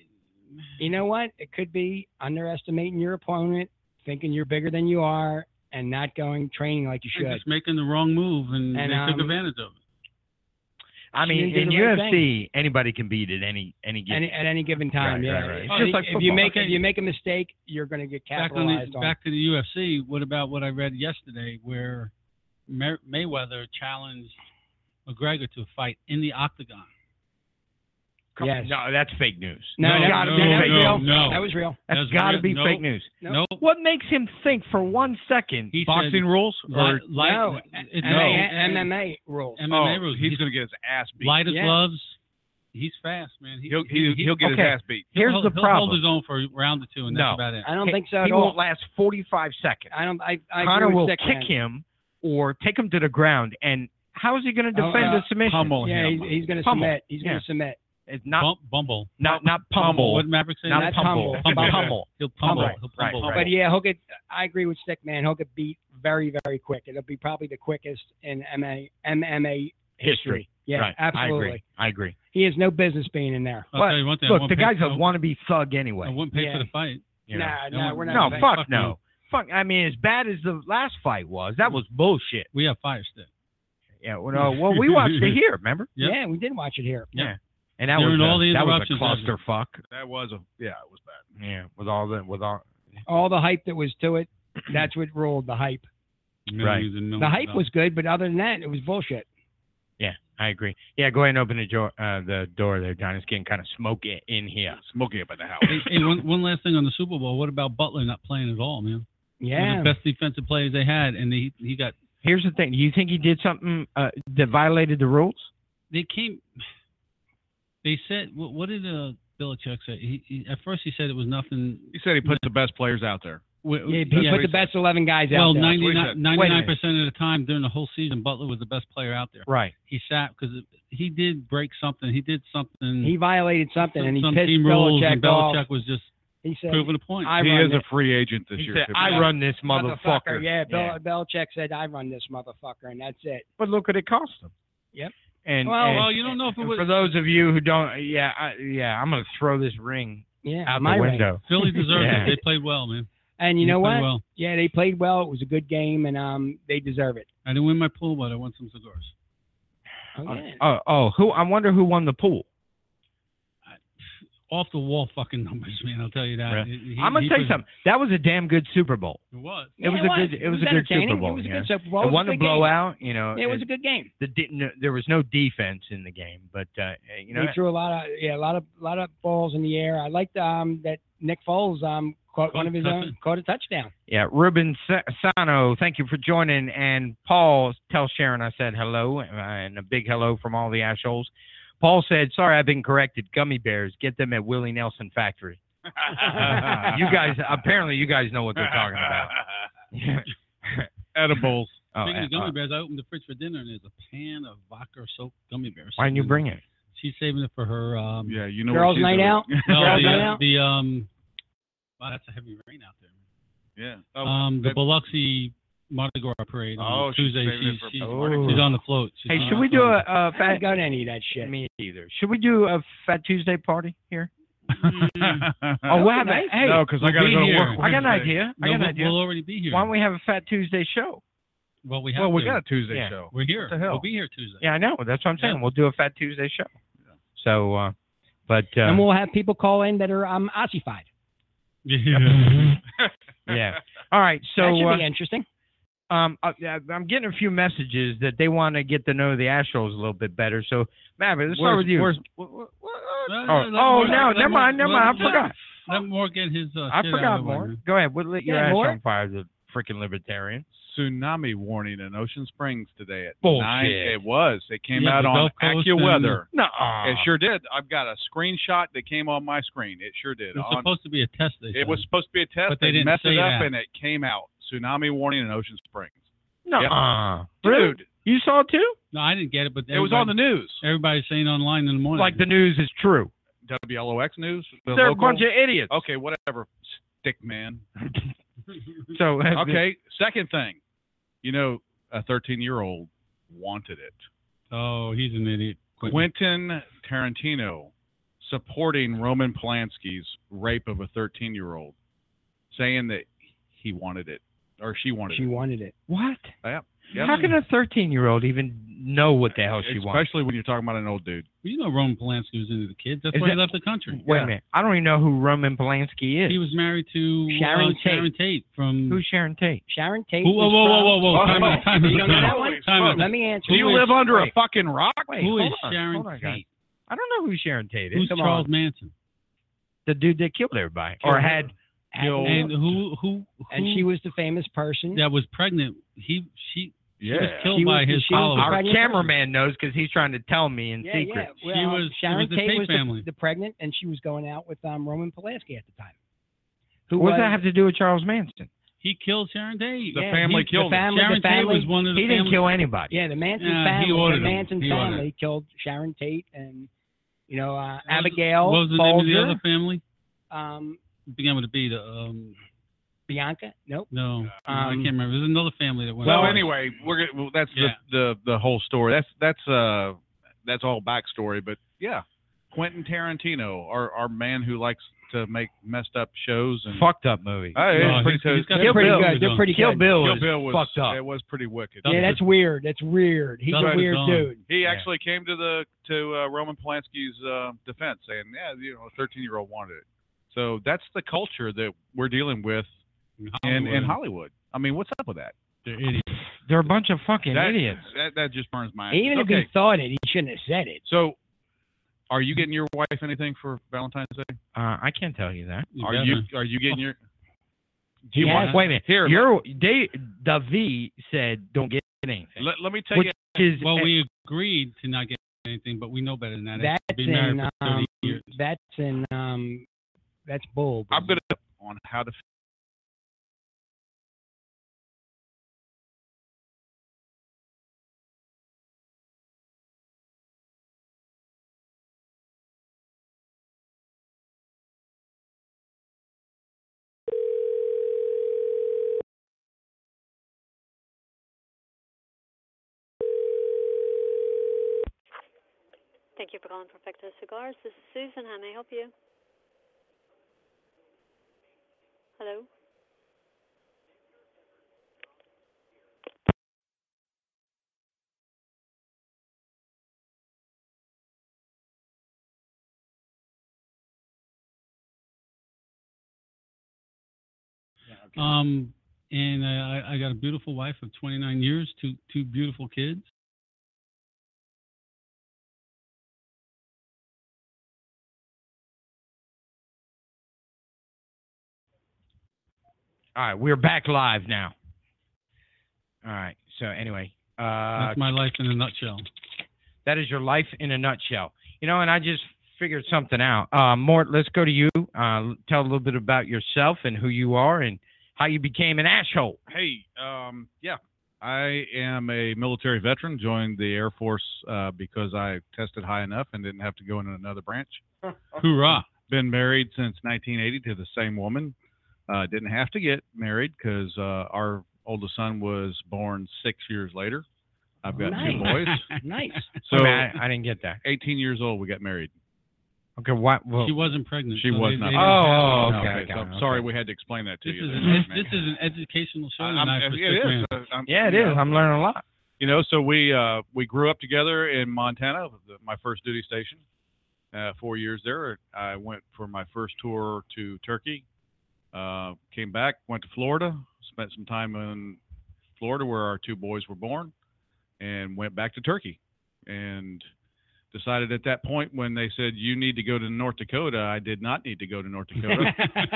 You know what? It could be underestimating your opponent, thinking you're bigger than you are, and not going training like you They're should. just making the wrong move, and, And, they um, took advantage of it. I She mean, did in the right U F C, anybody can beat at any any given. Any, at any given time, Right, yeah. right, right. If, It's just like if you football. make Okay. if you make a mistake, you're going to get Back on capitalized the on. back to the U F C. What about what I read yesterday, where May- Mayweather challenged McGregor to a fight in the octagon? Come- Yes. No, that's fake news. No, No, that, gotta no, be that was fake no, real. news. no. That was real. That's That's got to real. be Nope. fake news. Nope. What makes him think for one second? He Boxing said, rules? Light, Or light, No, it's No. M M A rules. M M A oh, rules. he's going to get his ass beat. lighter Yeah. gloves. He's fast, man. He, He'll, he, he'll get okay. his ass beat. he'll Here's hold- the he'll problem. hold his own for a round or two, and No. that's about it. I don't He- think so at He all. won't last forty-five seconds. I don't. I, I Connor agree with will Stick, kick man. him or take him to the ground, and how is he going to Oh, defend uh, a submission? pummel Yeah, him. he's, he's going to Pummel. submit. He's going Yeah. to submit. It's not Bum, Bumble. not not pummel. What did Maverick say? Not Not pummel. tumble. Pummel. Pummel. He'll pummel. Right, He'll right, pummel. right. But yeah, he'll get. I agree with Stick, man. He'll get beat very, very quick. It'll be probably the quickest in M M A history. History. Yeah, Right. absolutely. I agree. I agree. He has no business being in there. I'll But, tell you one thing. I Look, won't the pay- guy's a I won't- wannabe thug I anyway. wouldn't pay Yeah. for the fight. you know? Nah, I nah, won't- we're not. No, doing fuck Fuck no. no. Fuck. I mean, as bad as the last fight was, that was bullshit. We have Fire Stick. Yeah. Well, no, well we watched it here. Remember? Yep. Yeah, we did watch it here. Yeah. And that During was all a, the that was a interruptions, clusterfuck. That was a, yeah, it was bad. Yeah. With all the with all. All the hype that was to it, that's what ruled the hype. Millions and millions The of hype dollars. was good, but other than that, it was bullshit. Yeah, I agree. Yeah, go ahead and open the door. Uh, the door there, Don. It's getting kind of smoky in here. Smoking up at the house. Hey, hey, one, one last thing on the Super Bowl. What about Butler not playing at all, man? One Yeah. of the best defensive players they had, and he he got Here's the thing. Do you think he did something uh, that violated the rules? they came. They said what, what did uh, Belichick say? He, he, at first he said it was nothing. He said he put the best players out there. w- Yeah, he yeah, put the best eleven guys well, out there. what he said. ninety-nine percent of the time during the whole season, Butler was the best player out there. Right. He sat because he did break something. He did something. He violated something, and he some pissed team rules, Belichick and off. Belichick was just He said, proving a point. I He run is this a free agent this He year. said, too. "I run this motherfucker." Yeah, Bill, Yeah. Belichick said, I run this motherfucker, and that's it. But look what it cost him. Yep. And Well, and- well, you don't know if it and was- for those of you who don't. Yeah, I, yeah. I'm gonna throw this ring Yeah, out my the ring. window. Philly deserved Yeah. it. They played well, man. And you They know played what? Well. Yeah, they played well. It was a good game, and um, they deserve it. I didn't win my pool, but I won some cigars. Oh, yeah. Oh, oh, who? I wonder who won the pool. Off the wall fucking numbers, man. I'll tell you that. Really? He- I'm gonna he tell you put- something. That was a damn good Super Bowl. It was. It Yeah, was a good. It was a good entertaining. Super Bowl. It was a yeah. good Super Bowl. It was a wasn't a good game. blowout. You know. Yeah, it was and a good game. the de- no, there was no defense in the game, but uh, you know. They threw a lot of yeah, a lot of lot of balls in the air. I liked um that Nick Foles um caught one of his own, caught a touchdown. Yeah, Ruben Sa- Sano, thank you for joining. And Paul, tell Sharon I said hello, uh, and a big hello from all the assholes. Paul said, sorry, I've been corrected. Gummy bears, get them at Willie Nelson Factory. You guys, apparently you guys know what they're talking about. Yeah. Edibles. Oh, Speaking of uh, gummy bears, I opened the fridge for dinner, and there's a pan of vodka soaked gummy bears. why didn't you bring it? She's saving it for her. Um, Yeah, you know Girls' what she's night doing. out? no, Girls' the, night uh, out? the um. Wow, that's a heavy rain out there. Yeah. Oh, um, the that- Biloxi Mardi Gras parade on Oh, she's Tuesday. saving it She's, for she's, Mardi Gras. she's on the float. She's Hey, on should the we do a, float. a I fat? don't go to any of that shit. Me either. Should we do a Fat Tuesday party here? Mm. Oh, we'll have a, nice. hey, no, because I we'll got to be go to here. work. I got an Wednesday. idea. I No, got an we'll, idea. we'll already be here. Why don't we have a Fat Tuesday show? Well, we have Well, we to. got a Tuesday Yeah. show. We're here. What the hell? We'll be here Tuesday. Yeah, I know. That's what I'm saying. Yeah. We'll do a Fat Tuesday show. So, uh, but uh, And we'll have people call in that are um ossified. Yeah. yeah. All right. So, that should uh, be interesting. um, uh, I'm getting a few messages that they want to get to know the Astros a little bit better. So, Maverick, let's start Where's- with you. where's- Well, Oh, let oh Mark- no, let never Mark- mind, never let- mind. I let- forgot. Let Mark get his uh, I shit forgot out of the way, more. man. Go ahead. We'll let your Yeah, ass more. on fire, the freaking libertarian. Tsunami warning in Ocean Springs today at Bullshit. nine. It was. It came Yeah, out the on Gulf Coast AccuWeather. No, It sure did. I've got a screenshot that came on my screen. It sure did. It was On- supposed to be a test. They it said. was supposed to be a test. But they didn't messed say it up, that. and it came out. Tsunami warning in Ocean Springs. no. Yep. Really? Dude, You saw it too? No, I didn't get it, but it was on the news. Everybody's saying online in the morning. Like the news is true. W L O X News. The They're local- a bunch of idiots. Okay, whatever. Stick man. So Okay, second thing. You know, a thirteen-year-old wanted it. Oh, he's an idiot. Quentin. Quentin Tarantino supporting Roman Polanski's rape of a thirteen-year-old, saying that he wanted it or she wanted She it. wanted it. What? Yeah. Yep. How can a thirteen-year-old even know what the hell she wants? Especially when you're talking about an old dude. You know Roman Polanski was into the kids. That's Is why that- he left the country. Wait Yeah. a minute. I don't even know who Roman Polanski is. He was married to Sharon uh, Tate. Sharon Tate from. Who's Sharon Tate? Sharon Tate. Who, whoa, was whoa, whoa, from- whoa, whoa! Time out, time out, You don't know time that out, one? time out. Let me answer. Do you Who live is- under wait. a fucking rock? Wait, Who hold is on, Sharon hold on, guys. Tate? I don't know who Sharon Tate is. Who's Come Charles on. Manson? The dude that killed everybody, or had. And, And who, who, who? and she was the famous person. that was pregnant. He, she, she was Yeah. killed She was by the- his she was the followers. Our pregnant cameraman knows because he's trying to tell me in yeah, secret. yeah. Well, She um, was- it Sharon was the Tate Tate was family. the, the pregnant, and she was going out with um, Roman Polanski at the time. Who What does was, that have to do with Charles Manson? He killed Sharon Tate. The Yeah, family he- killed the him. family, Sharon the family, Tate was one of the He didn't family. kill anybody. Yeah, the Manson Yeah, he family. ordered The him. Manson He ordered family killed Sharon Tate and you know uh, What was- Abigail What was the name of the Folger, other family? um, It began with a B. The, um, Bianca. Nope. no, I Um, can't remember. There's another family that went. Well, on. anyway, we're gonna, well, that's Yeah. the, the the whole story. That's that's uh that's all backstory. But yeah, Quentin Tarantino, our our man who likes to make messed up shows and Fucked up movie. Oh, yeah, No, it's pretty he's- he's toast. got They're Kill pretty Bill good. was They're on. pretty Kill good. Bill, Kill was Bill was fucked up. It was pretty wicked. Dustin- Yeah, that's weird. That's weird. He's Dustin a weird Dawn. dude. He Yeah. actually came to the to uh, Roman Polanski's uh, defense, saying, "Yeah, you know, a thirteen-year-old wanted it." So that's the culture that we're dealing with in in Hollywood. I mean, what's up with that? They're idiots. They're a bunch of fucking That, idiots. that that just burns my. Even if okay, he thought it, he shouldn't have said it. so are you getting your wife anything for Valentine's Day? Uh, I can't tell you that. You Are better. you are you getting your? He Wait- has- Wait a minute. Here, Your Dave, Davi said don't get anything. Let, let me tell Which you. is Well, we agreed to not get anything, but we know better than that. That's It's been married in for um, thirty years. that's in um, that's bull. I'm gonna on how to. Thank you for calling Perfecto Cigars. This is Susan. How may I help you? Hello? Um, and I, I got a beautiful wife of twenty-nine years, two two beautiful kids. All right, we're back live now. All right. So anyway, uh, That's my life in a nutshell. that is your life in a nutshell. You know, and I just figured something out. Uh, Mort, let's go to you. Uh, tell a little bit about yourself and who you are and how you became an asshole. Hey, um, yeah, I am a military veteran. Joined the Air Force uh, because I tested high enough and didn't have to go into another branch. Hoorah! Been married since nineteen eighty to the same woman. Uh, didn't have to get married because uh, our oldest son was born six years later. I've got two boys. Nice. So Wait a minute, I, I didn't get that. eighteen years old, we got married. Okay, what? Well, She wasn't pregnant. She so was they- not. they Oh, didn't have- oh, No, okay, so okay, okay. sorry we had to explain that to This you. is, there, an, man. this is an educational show. I- tonight I'm- for it Stick is. Man. Uh, I'm- yeah, it you is. know, I'm learning a lot. You know, so we uh, we grew up together in Montana, the, my first duty station. Uh, four years there. I went for my first tour to Turkey. Uh, came back, went to Florida, spent some time in Florida where our two boys were born, and went back to Turkey. And decided at that point when they said you need to go to North Dakota, I did not need to go to North Dakota,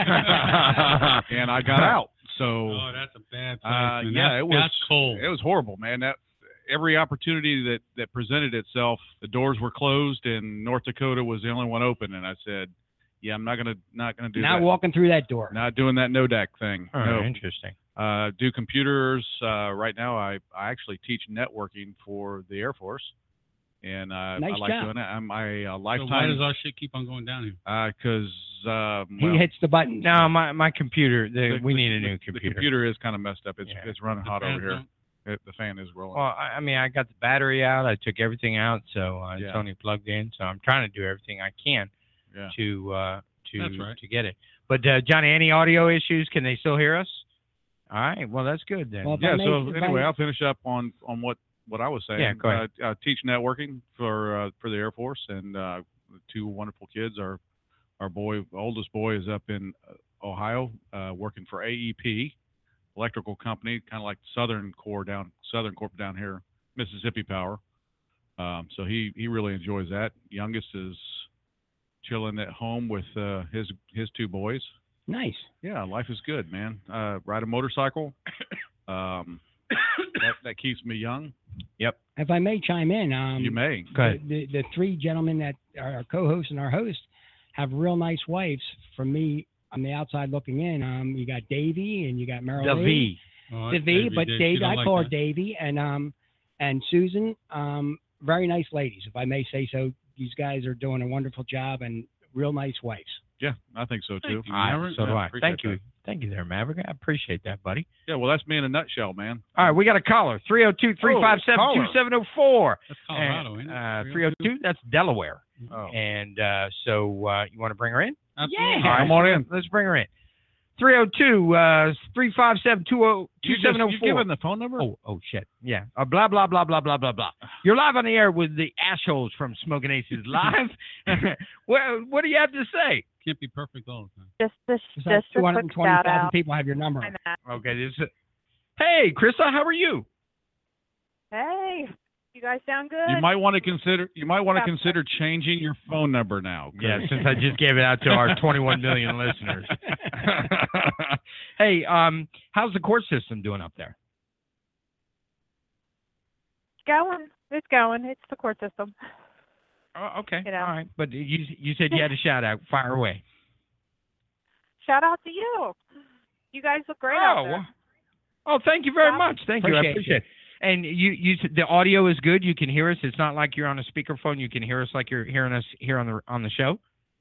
and I got out. So Oh, that's a bad place. uh, man. yeah, that's, it was that's cold. It was horrible, man. That every opportunity that that presented itself, the doors were closed, and North Dakota was the only one open. And I said, "Yeah, I'm not gonna not gonna do Not that. walking through that door. Not doing that no D A C thing. Oh, no. interesting. Uh, do computers. Uh, right now, I I actually teach networking for the Air Force, and uh, Nice I like job. doing that. I'm my uh, So why lifetime does our shit keep on going down here? because uh, He well, hits the buttons. No, my my computer. The, the- we the- need a the- new computer. The computer is kind of messed up. It's Yeah. it's running The hot over fans here. don't- It, the fan is rolling. Well, I, I mean, I got the battery out. I took everything out, so uh, it's Yeah. only plugged in. So I'm trying to do everything I can. Yeah. to uh, to That's right. to get it. But uh, Johnny, any audio issues? Can they still hear us? All right. Well, that's good then. Well, if I Yeah. may- So if anyway, I- I'll finish up on on what what I was saying. Yeah, go ahead. Uh, I teach networking for uh, for the Air Force, and uh, two wonderful kids. Our our boy, oldest boy, is up in Ohio, uh, working for A E P, electrical company, kind of like Southern Core down Southern Corp down here, Mississippi Power. Um, so he he really enjoys that. Youngest is chilling at home with uh, his his two boys. Nice. Yeah, life is good, man. Uh, ride a motorcycle. Um, that, that keeps me young. If I may chime in, um, You may. Go ahead. The, the, the three gentlemen that are our co-hosts and our host have real nice wives. From me, on the outside looking in, um, you got Davy and you got Merrill. The V. Oh, The V, but Dave, Davy, you don't I like call her that. Davy, and um, and Susan, um, very nice ladies, if I may say so. These guys are doing a wonderful job and real nice wives. Yeah, I think so too. Thank you, All right, Maverick. so do Yeah, I. appreciate Thank you. that. Thank you there, Maverick. I appreciate that, buddy. Yeah, well, that's me in a nutshell, man. All right, we got a caller. three oh two, three five seven, two seven oh four. That's Colorado, And, isn't uh, it? three oh two, that's Delaware. Oh. And uh, so uh, you want to bring her in? Absolutely. Yeah. All right, Come on in. Let's bring her in. three oh two, uh, three five seven, two You seven oh just, four. you giving the phone number? Oh, oh shit. Yeah. Uh, blah, blah, blah, blah, blah, blah, blah. You're live on the air with the assholes from Smoking Aces Live. what, what do you have to say? Can't be perfect all the time. Just, just, It's like just a two quick hundred twenty shout thousand out. people have your number. Hi, Matt. Okay. This is, hey, Krista, how are you? Hey, you guys sound good. You might want to consider. You might want to Yeah. consider changing your phone number now. 'cause- Yeah, since I just gave it out to our twenty-one million listeners. Hey, um, how's the court system doing up there? It's going. It's going. It's the court system. Oh, okay. You know. All right. But you you said you had a shout out. Fire away. Shout out to you. You guys look great out Oh, there. well- oh, thank you very Yeah. much. Thank you. I Appreciate appreciate it. And you, you, the audio is good. You can hear us. It's not like you're on a speakerphone. You can hear us like you're hearing us here on the on the show.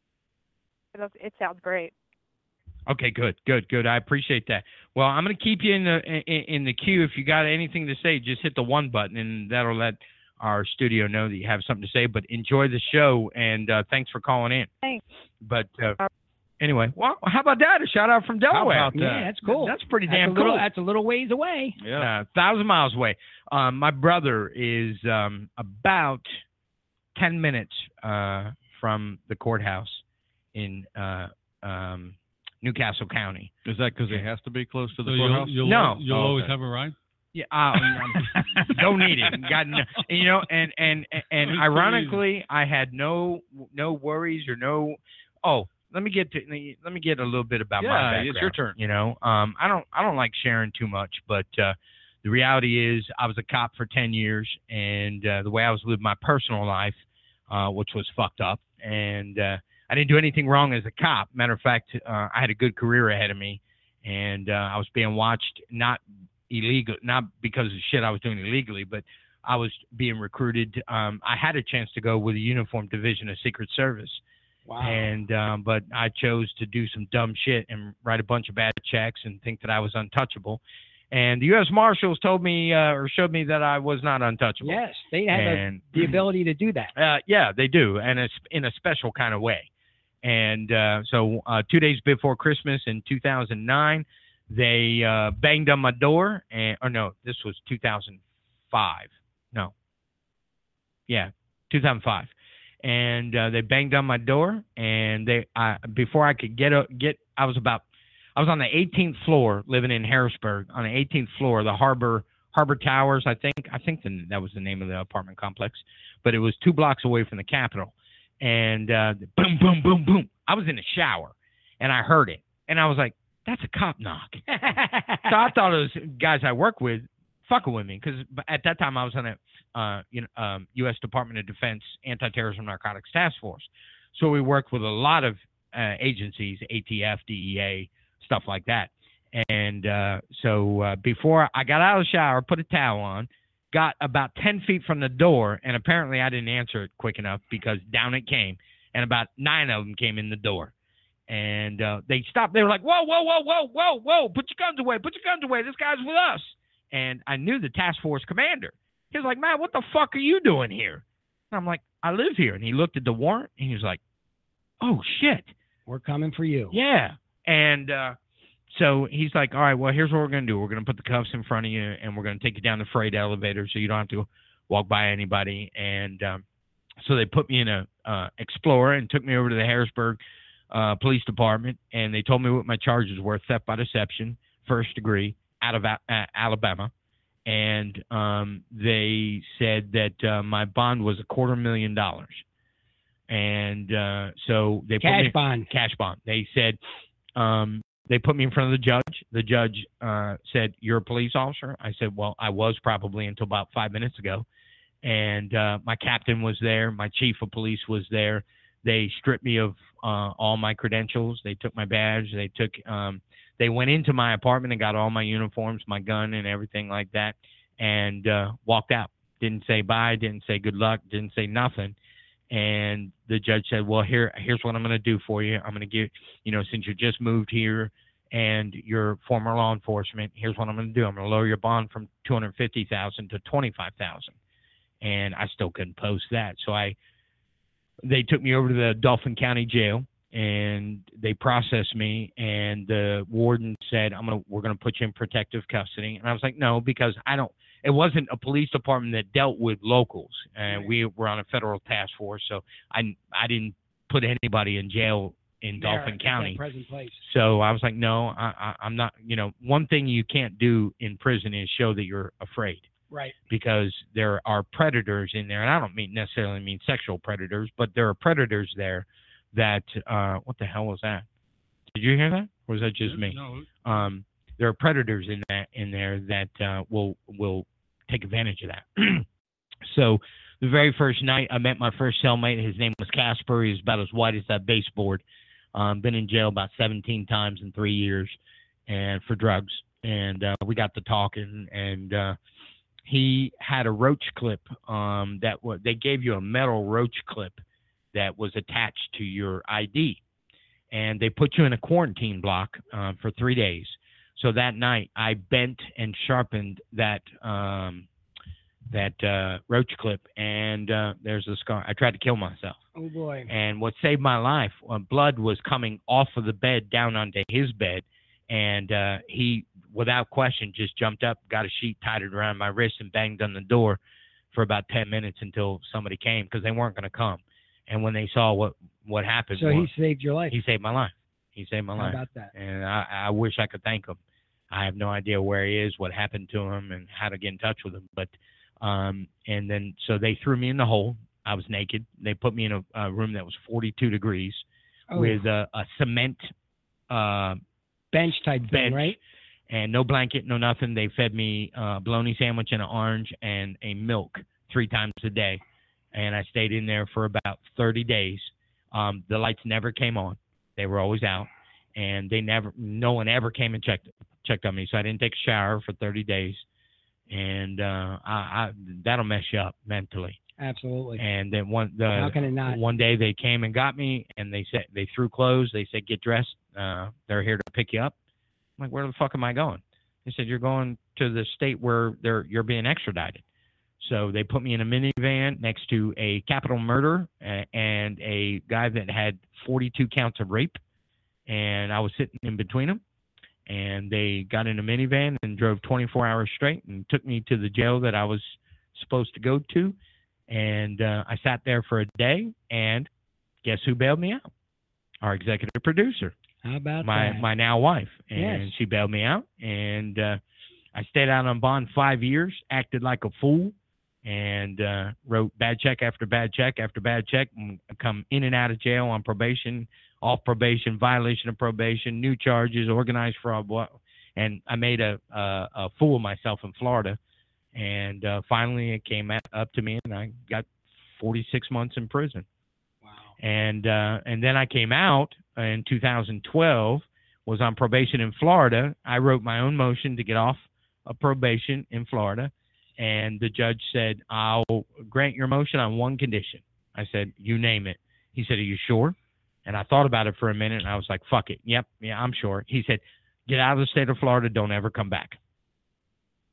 It, looks- it sounds great. Okay, good, good, good. I appreciate that. Well, I'm going to keep you in the in, in the queue. If you got anything to say, just hit the one button, and that'll let our studio know that you have something to say. But enjoy the show, and uh, thanks for calling in. Thanks. But uh, anyway, well, how about that? A shout out from Delaware. about that? Yeah, that's cool. That's pretty That's damn a little, cool. That's a little ways away. Yeah. A thousand miles away. Um, my brother is um, about ten minutes uh, from the courthouse in uh, um, Newcastle County. Is that because it has to be close to the So courthouse? you'll, you'll, No. you'll Oh, always okay. have a ride? Yeah, uh, don't need it. Got no, you know, and and and, and It's ironically, I had no no worries or no. Oh, let me get to let me get a little bit about my Yeah, background. it's your turn. You know, um, I don't I don't like sharing too much, but uh, the reality is, I was a cop for ten years, and uh, the way I was living my personal life, uh, which was fucked up, and uh, I didn't do anything wrong as a cop. Matter of fact, uh, I had a good career ahead of me, and uh, I was being watched not illegal, not because of shit I was doing illegally, but I was being recruited. Um, I had a chance to go with a uniformed division of Secret Service. Wow. And um, but I chose to do some dumb shit and write a bunch of bad checks and think that I was untouchable. And the U S Marshals told me uh, or showed me that I was not untouchable. Yes, they have a, and the ability to do that. uh, yeah, they do, and it's in a special kind of way. And uh, so uh, two days before Christmas in two thousand nine, they uh, banged on my door, and or no, this was two thousand five. No, yeah, two thousand five. And uh, they banged on my door, and they I, before I could get a, get, I was about, I was on the eighteenth floor, living in Harrisburg, on the eighteenth floor, the Harbor Harbor Towers, I think, I think the, that was the name of the apartment complex, but it was two blocks away from the Capitol, and uh, boom, boom, boom, boom. I was in the shower, and I heard it, and I was like, that's a cop knock. So I thought it was guys I work with fucking with me, because at that time I was on a uh, you know, um, U S Department of Defense Anti-Terrorism Narcotics Task Force. So we worked with a lot of uh, agencies, A T F, D E A, stuff like that. And uh, so uh, before I got out of the shower, put a towel on, got about ten feet from the door, and apparently I didn't answer it quick enough because down it came, and about nine of them came in the door. And uh, they stopped. They were like, whoa, whoa, whoa, whoa, whoa, whoa, put your guns away, put your guns away. This guy's with us. And I knew the task force commander. He was like, man, what the fuck are you doing here? And I'm like, I live here. And he looked at the warrant, and he was like, oh, shit. We're coming for you. Yeah. And uh, so he's like, all right, well, here's what we're going to do. We're going to put the cuffs in front of you, and we're going to take you down the freight elevator so you don't have to walk by anybody. And um, so they put me in a uh, Explorer and took me over to the Harrisburg uh, Police Department, and they told me what my charges were: theft by deception, first degree, out of uh, Alabama. And um, they said that uh, my bond was a quarter million dollars. And uh, so they cash put me, bond. Cash bond. They said um, they put me in front of the judge. The judge uh, said, "You're a police officer?" I said, "Well, I was probably until about five minutes ago." And uh, my captain was there. My chief of police was there. They stripped me of uh, all my credentials. They took my badge. They took. Um, they went into my apartment and got all my uniforms, my gun, and everything like that, and uh, walked out. Didn't say bye. Didn't say good luck. Didn't say nothing. And the judge said, well, here, here's what I'm going to do for you. I'm going to give, you know, since you just moved here and you're former law enforcement, here's what I'm going to do. I'm going to lower your bond from two hundred fifty thousand dollars to twenty-five thousand dollars. And I still couldn't post that. So I, they took me over to the Dauphin County Jail, and they processed me. And the warden said, I'm going to, we're going to put you in protective custody. And I was like, no, because I don't, it wasn't a police department that dealt with locals. And right. we were on a federal task force. So I, I didn't put anybody in jail in there, Dauphin County. Present place. So I was like, no, I, I, I'm not, you know, one thing you can't do in prison is show that you're afraid. Right. Because there are predators in there. And I don't mean necessarily mean sexual predators, but there are predators there that, uh, what the hell was that? Did you hear that? Or was that just me? No. Um, there are predators in that, in there that, uh, will, will take advantage of that. So the very first night I met my first cellmate, his name was Casper. He was about as white as that baseboard. Um, been in jail about seventeen times in three years and for drugs. And, uh, we got to talking, and, uh, he had a roach clip, um, that w- they gave you a metal roach clip that was attached to your I D, and they put you in a quarantine block, uh, for three days. So that night I bent and sharpened that, um, that, uh, roach clip, and, uh, there's a scar. I tried to kill myself. Oh boy. And what saved my life, uh, blood was coming off of the bed down onto his bed. And, uh, he, without question, just jumped up, got a sheet, tied it around my wrist, and banged on the door for about ten minutes until somebody came, because they weren't going to come. And when they saw what, what happened, so was, he saved your life. He saved my life. He saved my How life. about that? And I, I wish I could thank him. I have no idea where he is, what happened to him, and how to get in touch with him. But, um, and then, so they threw me in the hole. I was naked. They put me in a, a room that was forty-two degrees oh. with a, a cement, uh, bench type bench, thing, right? And no blanket, no nothing. They fed me a bologna sandwich and an orange and a milk three times a day. And I stayed in there for about thirty days. Um, the lights never came on. They were always out. And they never, no one ever came and checked checked on me. So I didn't take a shower for thirty days. And uh, I, I that'll mess you up mentally. Absolutely. And then one the How can it not? one day they came and got me, and they said they threw clothes. They said, get dressed. Uh, they're here to pick you up. I'm like, where the fuck am I going? They said, you're going to the state where they're you're being extradited. So they put me in a minivan next to a capital murder uh, and a guy that had forty-two counts of rape. And I was sitting in between them. And they got in a minivan and drove twenty-four hours straight and took me to the jail that I was supposed to go to. And uh, I sat there for a day, and guess who bailed me out? Our executive producer. How about my that? my now wife. And yes. she bailed me out. And uh, I stayed out on bond five years, acted like a fool, and uh, wrote bad check after bad check after bad check, and come in and out of jail on probation, off probation, violation of probation, new charges, organized fraud. And I made a, a, a fool of myself in Florida. And uh, finally it came at, up to me, and I got forty-six months in prison. Wow. And uh, and then I came out in two thousand twelve, was on probation in Florida. I wrote my own motion to get off of probation in Florida. And the judge said, I'll grant your motion on one condition. I said, you name it. He said, are you sure? And I thought about it for a minute, and I was like, fuck it. Yep, yeah, I'm sure. He said, get out of the state of Florida. Don't ever come back.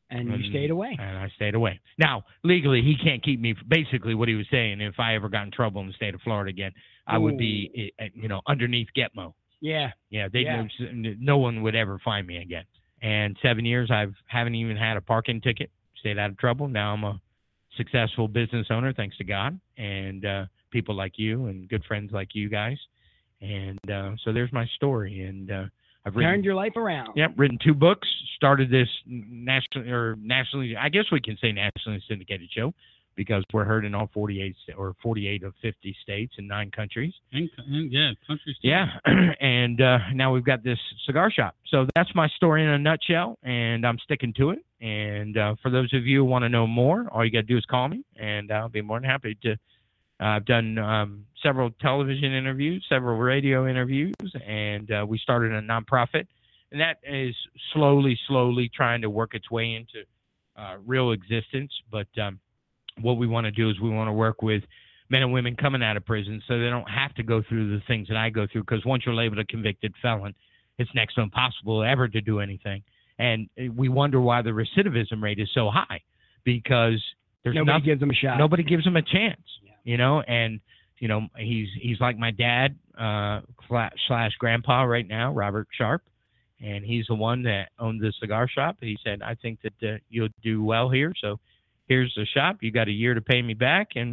And you stayed away. And I stayed away. Now, legally, he can't keep me. Basically, what he was saying, if I ever got in trouble in the state of Florida again, I would be, you know, underneath Getmo. Yeah. Yeah. They yeah. no one would ever find me again. And seven years, I haven't even had a parking ticket. Stayed out of trouble. Now I'm a successful business owner, thanks to God and uh, people like you and good friends like you guys. And uh, so there's my story. And uh, I've written, turned your life around. Yep, written two books. Started this national or nationally, I guess we can say nationally syndicated show because we're heard in all forty-eight or forty-eight of fifty states and nine countries. And, and yeah, countries. Too. Yeah, and uh, now we've got this cigar shop. So that's my story in a nutshell, and I'm sticking to it. And uh, for those of you who want to know more, all you got to do is call me, and I'll be more than happy to. Uh, I've done um, several television interviews, several radio interviews, and uh, we started a nonprofit. And that is slowly, slowly trying to work its way into uh, real existence. But um, what we want to do is we want to work with men and women coming out of prison so they don't have to go through the things that I go through, because once you're labeled a convicted felon, it's next to impossible ever to do anything. And we wonder why the recidivism rate is so high, because there's nobody nothing, gives them a shot. Nobody gives them a chance, yeah. you know, and, you know, he's he's like my dad uh, slash grandpa right now, Robert Sharp, and he's the one that owned the cigar shop. He said, I think that uh, you'll do well here, so here's the shop. You got a year to pay me back, and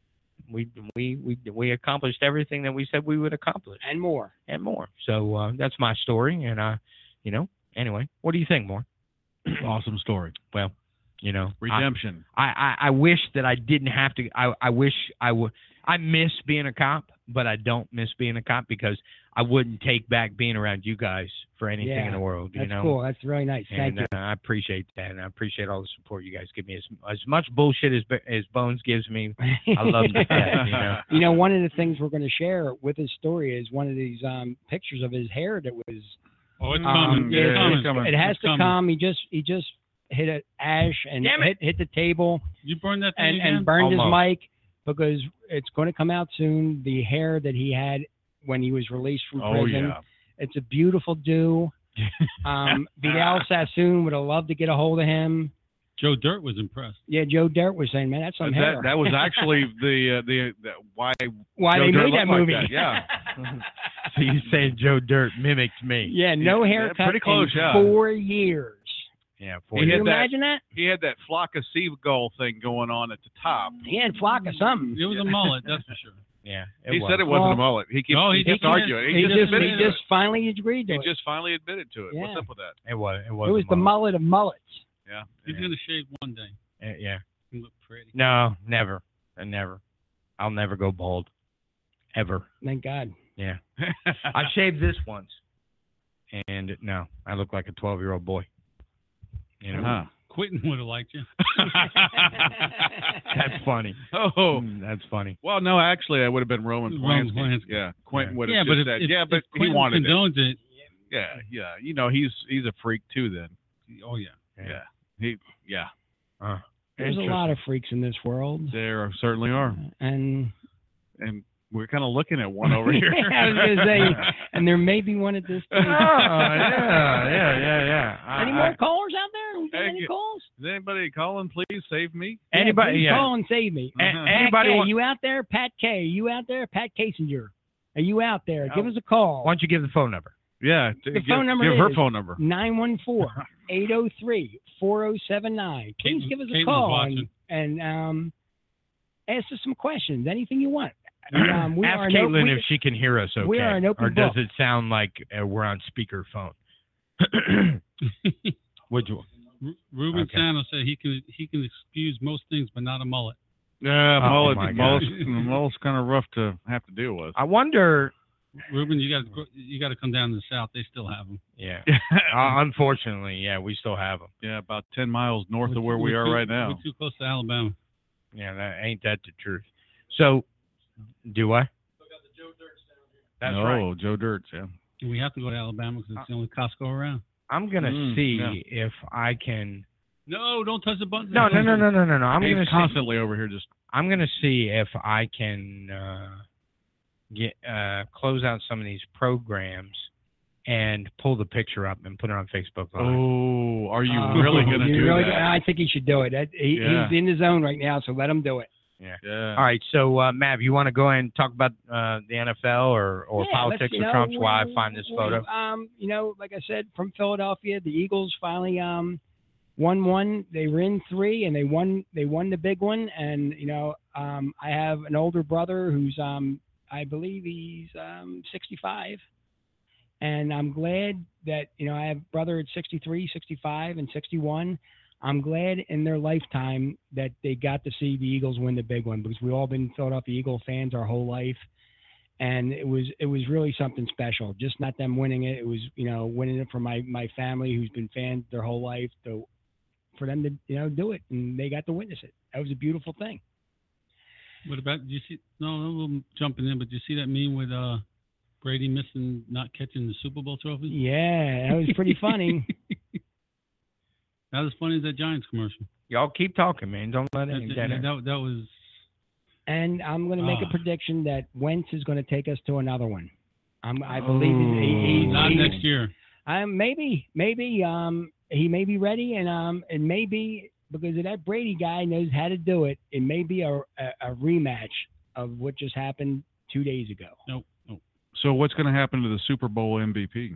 we we we we accomplished everything that we said we would accomplish, and more, and more. So uh, that's my story, and uh, you know, anyway, what do you think, Moore? Awesome story. Well, you know, redemption. I, I, I wish that I didn't have to. I I wish I would. I miss being a cop, but I don't miss being a cop because I wouldn't take back being around you guys for anything yeah, in the world. You that's know, cool. That's really nice. Thank and, you. Uh, I appreciate that, and I appreciate all the support you guys give me. As as much bullshit as as Bones gives me, I love that. You know, you know, one of the things we're going to share with his story is one of these um, pictures of his hair that was. Oh, it's um, coming. It, Yeah, it's, it's coming. It has it's to coming. come. He just he just hit an ash and hit hit the table. You burned that thing and, again? and burned Almost. his mic because it's going to come out soon. The hair that he had when he was released from Oh, prison. yeah. It's a beautiful do. Um, Vidal Sassoon would have loved to get a hold of him. Joe Dirt was impressed. Yeah, Joe Dirt was saying, "Man, that's some that, hair." that was actually the uh, the, the why why Joe they Dirt made that looked like movie. that, yeah. so you saying Joe Dirt mimicked me? Yeah, no Yeah, haircut pretty close, in yeah. four years. Yeah, He Can you had that- imagine that? He had that flock of seagull thing going on at the top. He had flock of something. It was a mullet, that's for sure. Yeah, He was. said it wasn't Well, a mullet. He keeps, no, he he keeps just- arguing. He, He, just, just he admitted to just finally agreed to it. it. He just finally admitted to it. Yeah. What's up with that? It was. It was. it was a the mullet. mullet of mullets. Yeah. He's Yeah. gonna shave one day. Uh, yeah. He look pretty. No, never. I never. I'll never go bald. Ever. Thank God. Yeah. I shaved this once, and no, I look like a twelve-year-old boy. You know. Huh. Quentin would have liked you. That's funny. Oh. Mm, that's funny. Well, no, actually, I would have been Roman Roman Polanski. Polanski. Yeah. Quentin Yeah. would have Yeah, just but if, said, if, yeah, but if he Quentin wanted it. condones it. Yeah, yeah. You know, he's he's a freak too. Then. Oh yeah. Yeah. He. Yeah. Uh, There's a lot of freaks in this world, There certainly are, and and we're kind of looking at one over here. I was going to say, and there may be one at this Oh, time. yeah, yeah, yeah, yeah. I- Any I- more callers out there? We get Hey, any you- calls? Is anybody calling? Please save me. Anybody? Yeah, please Yeah. call and save me. A- Uh-huh. Pat anybody? K, Want, you out there? Pat K, you out there? Pat Kasinger, are you out there? Give Oh. us a call. why don't you give the phone number? Yeah. The give, phone number Give her is phone number. nine one four, eight oh three, four oh seven nine. Please Caitlin- give us a Caitlin's call and, watching. and um, ask us some questions, anything you want. Um, we Ask are an Caitlin open- if she can hear us okay. we are an open or does book. it sound like uh, we're on speakerphone? Would you? Ru- Ruben Okay. Sano said he can he can excuse most things, but not a mullet. Yeah, Oh, mullet. my mullet's, gosh. mullet's kind of rough to have to deal with. I wonder. Ruben, you got to you got to come down to the south. They still have them. Yeah. uh, unfortunately, yeah, we still have them. Yeah, about ten miles north We're of where too- we we're are too- right now. We're too close to Alabama. Yeah, that ain't that the truth. So, do I? That's no, right. Joe Dirt's, yeah. We have to go to Alabama because it's the only Costco around. I'm gonna Mm, see yeah. if I can. No, don't touch the button. No, no, no, no, no, no, no. I'm He's gonna see. constantly over here just. I'm gonna see if I can uh, get uh, close out some of these programs and pull the picture up and put it on Facebook Live. Oh, are you Uh, really going to you do really that? gonna- I think he should do it. That, he, Yeah. He's in the zone right now, so let him do it. Yeah. Yeah. All right. So, uh, Mav, you want to go ahead and talk about uh, the N F L or, or Yeah, politics let's- you or know, Trump's? Why I we- find this we- photo? Um, you know, like I said, from Philadelphia, the Eagles finally um won one. They were in three, and they won. They won the big one. And you know, um, I have an older brother who's um, I believe he's um sixty-five, and I'm glad that you know I have a brother at sixty-three, sixty-five, and sixty-one. I'm glad in their lifetime that they got to see the Eagles win the big one because we've all been Philadelphia Eagle fans our whole life. And it was it was really something special. Just not them winning it. It was, you know, winning it for my, my family who's been fans their whole life. To, for them to, you know, do it. And they got to witness it. That was a beautiful thing. What about, did you see, no, I'm jumping in, but did you see that meme with uh, Brady missing, not catching the Super Bowl trophy? Yeah, that was pretty funny. That was funny as that Giants commercial. Y'all keep talking, man. Don't let That, it that, get in. that, that was, And I'm going to make Ah. a prediction that Wentz is going to take us to another one. I'm, I believe he, he, he's, not he's, next year. Um, maybe, maybe um, he may be ready, and um, and maybe because of that Brady guy knows how to do it. It may be a, a, a rematch of what just happened two days ago. Nope, nope. So what's going to happen to the Super Bowl M V P?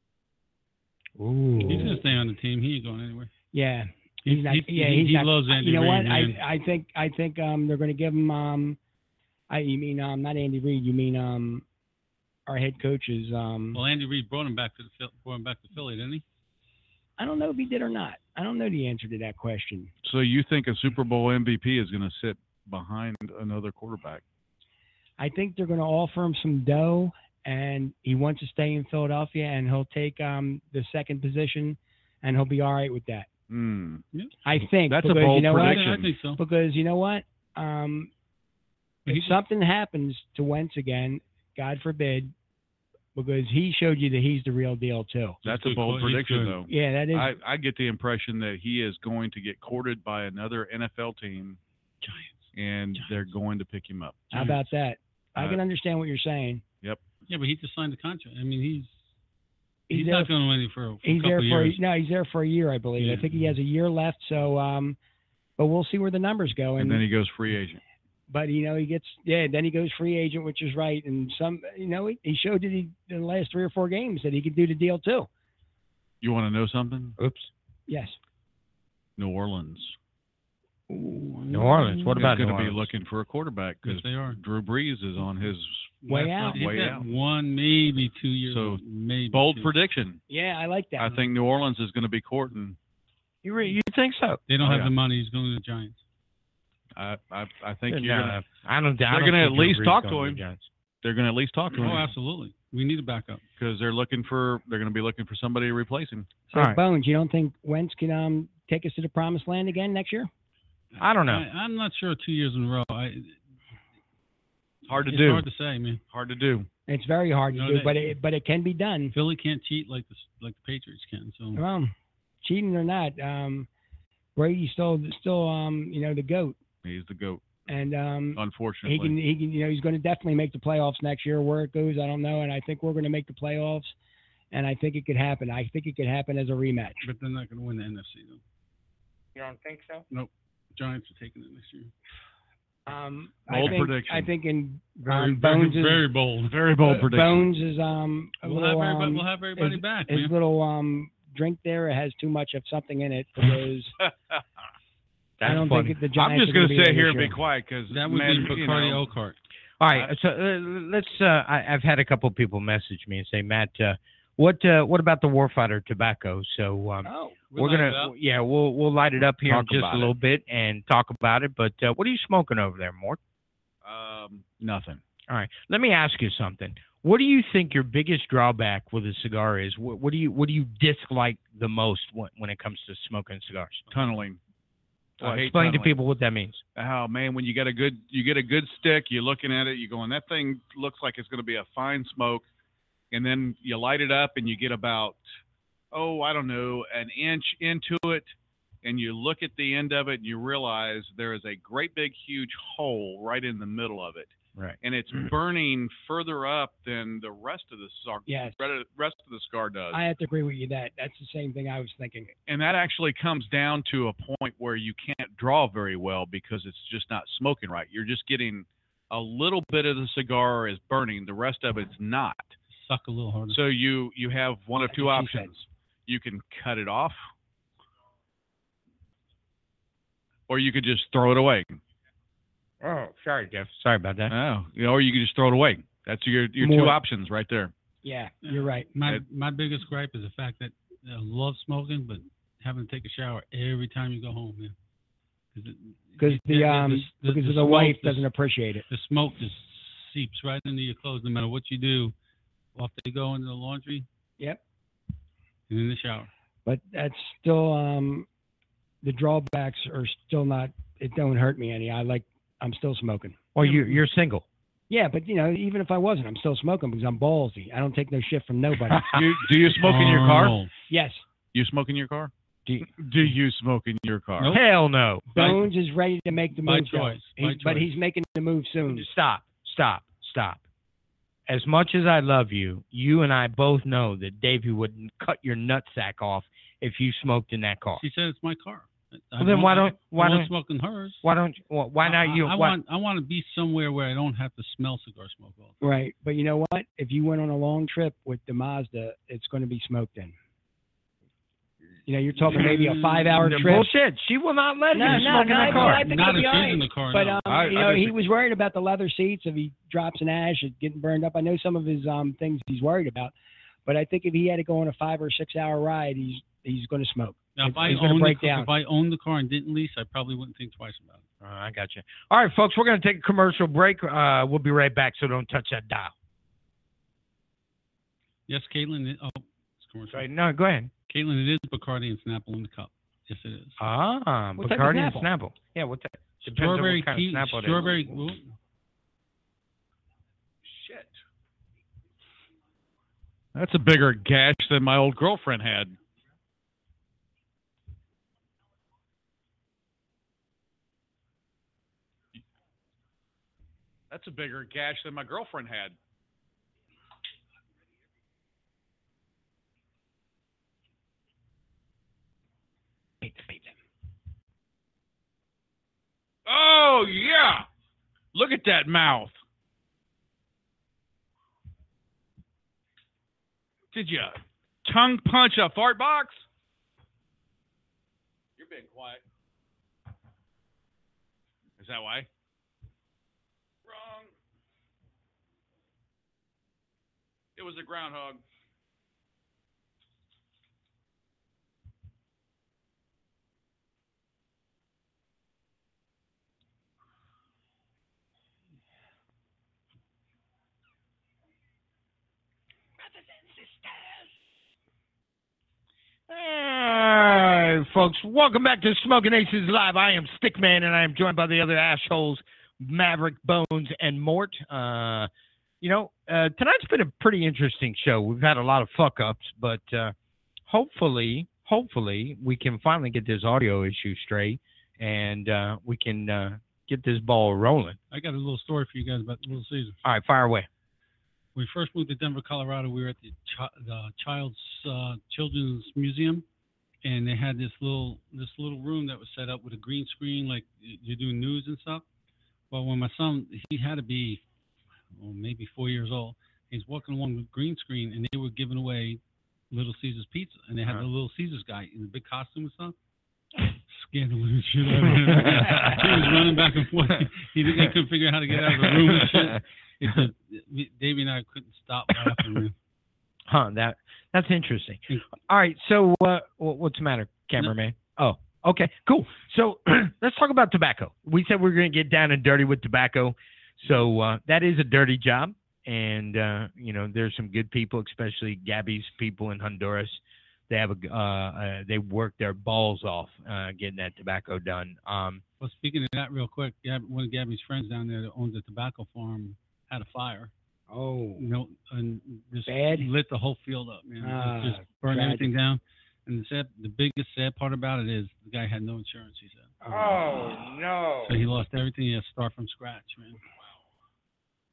Ooh. He's going to stay on the team. He ain't going anywhere. Yeah, He, he's not. he, yeah, he, he's he not. loves Andy You know Reid, what? man. I I think I think um they're going to give him um, I you mean um not Andy Reid. You mean um, our head coach is um. Well, Andy Reid brought him back to the Phil- brought him back to Philly, didn't he? I don't know if he did or not. I don't know the answer to that question. So you think a Super Bowl M V P is going to sit behind another quarterback? I think they're going to offer him some dough, and he wants to stay in Philadelphia, and he'll take um, the second position, and he'll be all right with that. Hmm. I think That's a because bold you know prediction. Yeah, I think so. what? Because you know what? Um, if something happens to Wentz again, God forbid, because he showed you that he's the real deal too. That's good a bold call. He's prediction, good. though. Yeah, that is. I, I get the impression that he is going to get courted by another N F L team, Giants. and they're going to pick him up. How about that? I Uh, can understand what you're saying. Yeah, but he just signed the contract. I mean, he's He's, he's, there. not going away for, for he's a couple there of for years. no. He's there for a year, I believe. Yeah. I think he has a year left. So, um, but we'll see where the numbers go. And then he goes free agent. But you know he gets yeah. Then he goes free agent, which is right. And some you know he, he showed that he in the last three or four games that he could do the deal too. You want to know something? Oops. Yes. New Orleans New Orleans. What is about going New to be Orleans? looking for a quarterback Yes, because they are. Drew Brees is on his Way Last- out. He's Way got out. one, maybe two years. So, old, maybe bold two. prediction. Yeah, I like that. I think New Orleans is going to be courting. You re- you think so? They don't Oh, have yeah. the money. He's going to the Giants. I I, I think No, you're gonna, I don't. I They're don't gonna think at Drew least Brees talk going to the him. Giants. they're going to at least talk to Oh, him absolutely. We need a backup. because they're looking for they're going to be looking for somebody to replace him. So All right. Bones, you don't think Wentz can um take us to the promised land again next year? I don't know. I, I'm not sure two years in a row. I, Hard to it's do. hard to say, man. Hard to do. It's very hard to No, do, they- but it but it can be done. Philly can't cheat like the like the Patriots can. So Well, cheating or not, um, Brady's still still um you know the goat, He's the goat. and um Unfortunately, he can he can you know he's going to definitely make the playoffs next year. Where it goes, I don't know, and I think we're going to make the playoffs, and I think it could happen. I think it could happen as a rematch. but they're not going to win the N F C though. You don't think so? Giants are taking it this year. Um, Bold I think, prediction. I think in Very, um, very, Bones is very bold. very bold prediction. Bones is um a We'll have little, everybody. um, we'll have everybody his, back, his man. little um drink there has too much of something in it because That's I don't funny. think the I'm Giants just are going be to sit there here this and be year. quiet because That would man, be you Bacardi know, Oakart. All right, so uh, let's. Uh, I, I've had a couple of people message me and say, Matt, uh, what uh, what about the Warfighter tobacco? So um, Oh, we're gonna, yeah, we'll we'll light it up here Talk in just about a it. little bit and talk about it. But uh, what are you smoking over there, Mort? um, nothing. All right, let me ask you something. What do you think your biggest drawback with a cigar is? What, what do you what do you dislike the most when, when it comes to smoking cigars? Tunneling. I Well, hate explain to tunneling. people what that means. Oh man, when you get a good you get a good stick, you're looking at it, you're going, that thing looks like it's going to be a fine smoke, and then you light it up and you get about oh I don't know an inch into it, and you look at the end of it and you realize there is a great big huge hole right in the middle of it, Right. and it's burning further up than the rest of the scar. Yes. Rest of the scar does. I have to agree with you that that's the same thing I was thinking. And that actually comes down to a point where you can't draw very well because it's just not smoking right. You're just getting a little bit of the cigar is burning, the rest of it's not. Suck a little harder. So you you have one of That's two what she options. You can cut it off, or you could just throw it away. Oh, sorry, Jeff. Sorry about that. Oh, you know, or you could just throw it away. That's your your More- two options right there. Yeah, you're right. My It- my biggest gripe is the fact that I love smoking, but having to take a shower every time you go home, man. Because the um because the, the wife doesn't appreciate it. The smoke just seeps right into your clothes, no matter what you do. Off they go into the laundry. Yep. And in the shower. But that's still um the drawbacks are still not. It don't hurt me any. I like. I'm still smoking. Well, you you're single. Yeah, but you know, even if I wasn't, I'm still smoking because I'm ballsy. I don't take no shit from nobody. Do you, do you smoke in your car? Oh. Yes. You smoke in your car? Do you, Do you smoke in your car? Nope. Hell no. By- Bones is ready to make the by move. though. choice, He- by but choice. he's making the move soon. Stop. Stop. Stop. As much as I love you, you and I both know that Davey would cut your nutsack off if you smoked in that car. She said it's my car. I Well, then why want- don't- why I don't- want smoking hers? Why don't? Well, why not I, you? I, why, want I want to be somewhere where I don't have to smell cigar smoke all the time. Right. But you know what? If you went on a long trip with the Mazda, it's going to be smoked in. You know, you're talking maybe a five-hour The trip. bullshit. She will not let No, you no, smoke no, in I- the car. I think Not it'll if be she's all right. in the car. But no. um, I- you I know, he disagree. was worried about the leather seats if he drops an ash, it getting burned up. I know some of his um things he's worried about, but I think if he had to go on a five or six hour ride, he's he's going to smoke. Now, if It's- I it's gonna owned the break car, down. if I owned the car and didn't lease, I probably wouldn't think twice about it. Oh, I got you. All right, folks, we're going to take a commercial break. Uh, we'll be right back, so don't touch that dial. Yes, Caitlin. It, oh, it's commercial. Sorry, no, go ahead. Caitlin, it is Bacardi and Snapple in the cup. Yes, it is. Ah, What type of Bacardi and Snapple? Snapple. Yeah, what that? Depends on what Strawberry kind of key, Snapple it is. strawberry. Well, Shit. That's a bigger gash than my old girlfriend had. That's a bigger gash than my girlfriend had. Oh, yeah. Look at that mouth. Did you tongue punch a fart box? You're being quiet. Is that why? Wrong. It was a groundhog. All right, folks, welcome back to Smoking Aces Live. I am Stickman, and I am joined by the other assholes, Maverick, Bones, and Mort. Uh, you know, uh, tonight's been a pretty interesting show. We've had a lot of fuck-ups, but uh, hopefully, hopefully, we can finally get this audio issue straight, and uh, we can uh, get this ball rolling. I got a little story for you guys about Little Caesars. All right, fire away. When we first moved to Denver, Colorado, we were at the, chi- the Child's uh, Children's Museum, and they had this little this little room that was set up with a green screen, like y- you're doing news and stuff. Well, when my son, he had to be, well, maybe four years old, he's walking along with green screen, and they were giving away Little Caesars pizza, and they had Uh-huh. the Little Caesars guy in the big costume and stuff. Scared the living shit out of him. He was running back and forth. He, didn't, he couldn't figure out how to get out of the room and shit. It just, Davey and I couldn't stop laughing. Man. Huh, that that's interesting. All right, so uh, wh- what's the matter, cameraman? Oh, okay, cool. So let's talk about tobacco. We said we were going to get down and dirty with tobacco. So uh, that is a dirty job. And, uh, you know, there's some good people, especially Gabby's people in Honduras. They have a, uh, uh, they work their balls off uh, getting that tobacco done. Um, Well, speaking of that, real quick, Gab, one of Gabby's friends down there that owns a tobacco farm had a fire. Oh, You know, and just Bad? lit the whole field up, man. Ah, It just burned tragic. everything down. And the sad, the biggest sad part about it is the guy had no insurance. He said, oh, no. so he lost everything. He had to start from scratch, man.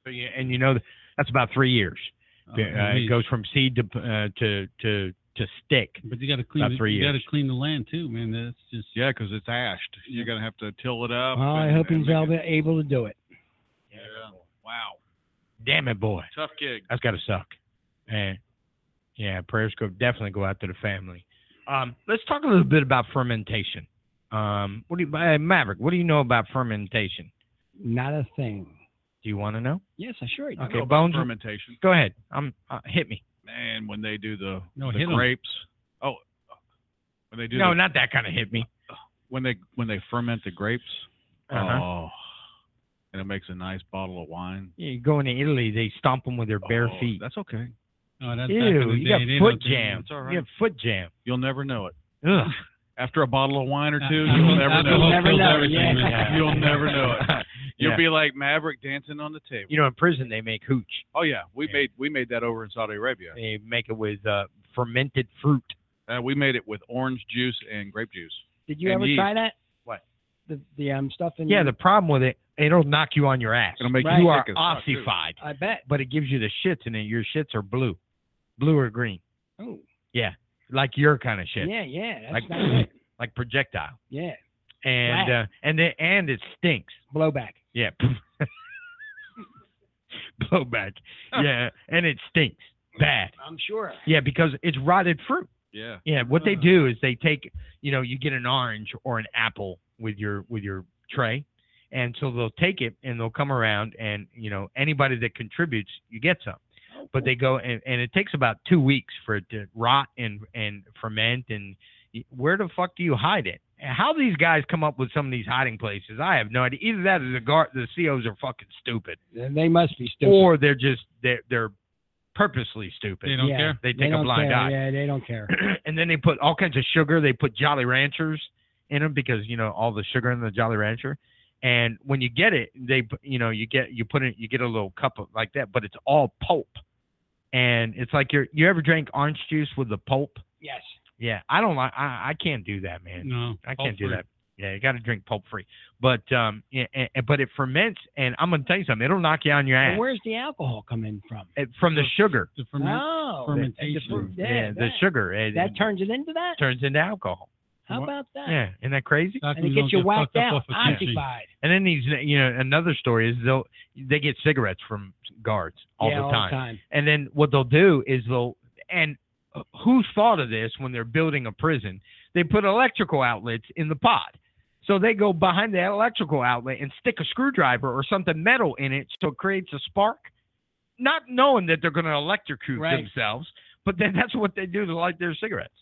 So you, and you know that's about three years. Oh, Uh, at it least. goes from seed to uh, to to to stick. But you got to clean. about The, three you got to years. clean the land too, man. That's just. Yeah, because it's ashed. You're gonna have to till it up. Well, I and- hope and he's make able, it- able to do it. Yeah. Wow. Damn it, boy. Tough gig. That's got to suck. And yeah, prayers go definitely go out to the family. Um, let's talk a little bit about fermentation. Um, what do you, uh, Maverick? What do you know about fermentation? Not a thing. Do you want to know? Yes, I sure do. I Okay, know about Bones. fermentation. Go ahead. Um, uh, hit me. Man, when they do the, No, the hit 'em. grapes. Oh, when they do No, the, not that kind of hit me. when they when they ferment the grapes. Uh-huh. Oh, and it makes a nice bottle of wine. Yeah, you go into Italy, they stomp them with their bare Oh, feet. That's okay. Oh, that's back in Ew, the you day. got They foot don't do jam. that. It's all right. You have foot jam. You'll never know it. Ugh. After a bottle of wine or two, Uh, you'll uh, never uh, know. uh, Never kills know, everything, yeah. man. You'll never know it. You'll Yeah. be like Maverick dancing on the table. You know, in prison they make hooch. Oh yeah, we Yeah. made we made that over in Saudi Arabia. They make it with uh, fermented fruit. Uh, we made it with orange juice and grape juice. Did you And ever yeast. try that? What? The the um stuff in. Yeah, the problem with it, it'll knock you on your ass. It'll make Right. You you are sick as fuck, too. ossified, I bet. but it gives you the shits, and then your shits are blue, blue or green. Oh. Yeah, like your kind of shit, Yeah, yeah. That's like not good. like projectile, Yeah. and Black. uh, and the, and it stinks. Blowback. Yeah, blowback. Yeah, and it stinks bad. I'm sure. Yeah, because it's rotted fruit. Yeah. Yeah, what they Uh. do is they take, you know, you get an orange or an apple with your with your tray, and so they'll take it and they'll come around and, you know, anybody that contributes, you get some. But they go and, and it takes about two weeks for it to rot and and ferment. And y- where the fuck do you hide it? And how these guys come up with some of these hiding places, I have no idea. Either that or the guard, the C Os are fucking stupid, They must be stupid. or they're just they're they're purposely stupid. They don't yeah. care. They take a don't blind care. eye. Yeah, they don't care. And then they put all kinds of sugar. They put Jolly Ranchers in them because, you know, all the sugar in the Jolly Rancher. And when you get it, they, put- you know, you get, you put it, you get a little cup of like that, but it's all pulp. And it's like you're, you ever drank orange juice with the pulp? Yes. Yeah. I don't like, I, I can't do that, man. No, I all can't do free. that. Yeah. You got to drink pulp free. But, um, yeah, and, and- but it ferments, and I'm going to tell you something. It'll knock you on your And ass. where's the alcohol coming from? It- from the sugar. The ferment, Oh, fermentation. the- the- Yeah. yeah, the that, sugar. It, that turns it into that. turns into alcohol. How What? about that? Yeah. Isn't that crazy? How And come it we gets don't you get whacked fucked up out, off of T H C? occupied. And then these, you know, another story is they'll they get cigarettes from guards all yeah, the all time. the time. And then what they'll do is they'll and who's thought of this when they're building a prison? They put electrical outlets in the pod. So they go behind the electrical outlet and stick a screwdriver or something metal in it so it creates a spark, not knowing that they're going to electrocute Right. themselves, but then that's what they do to light their cigarettes.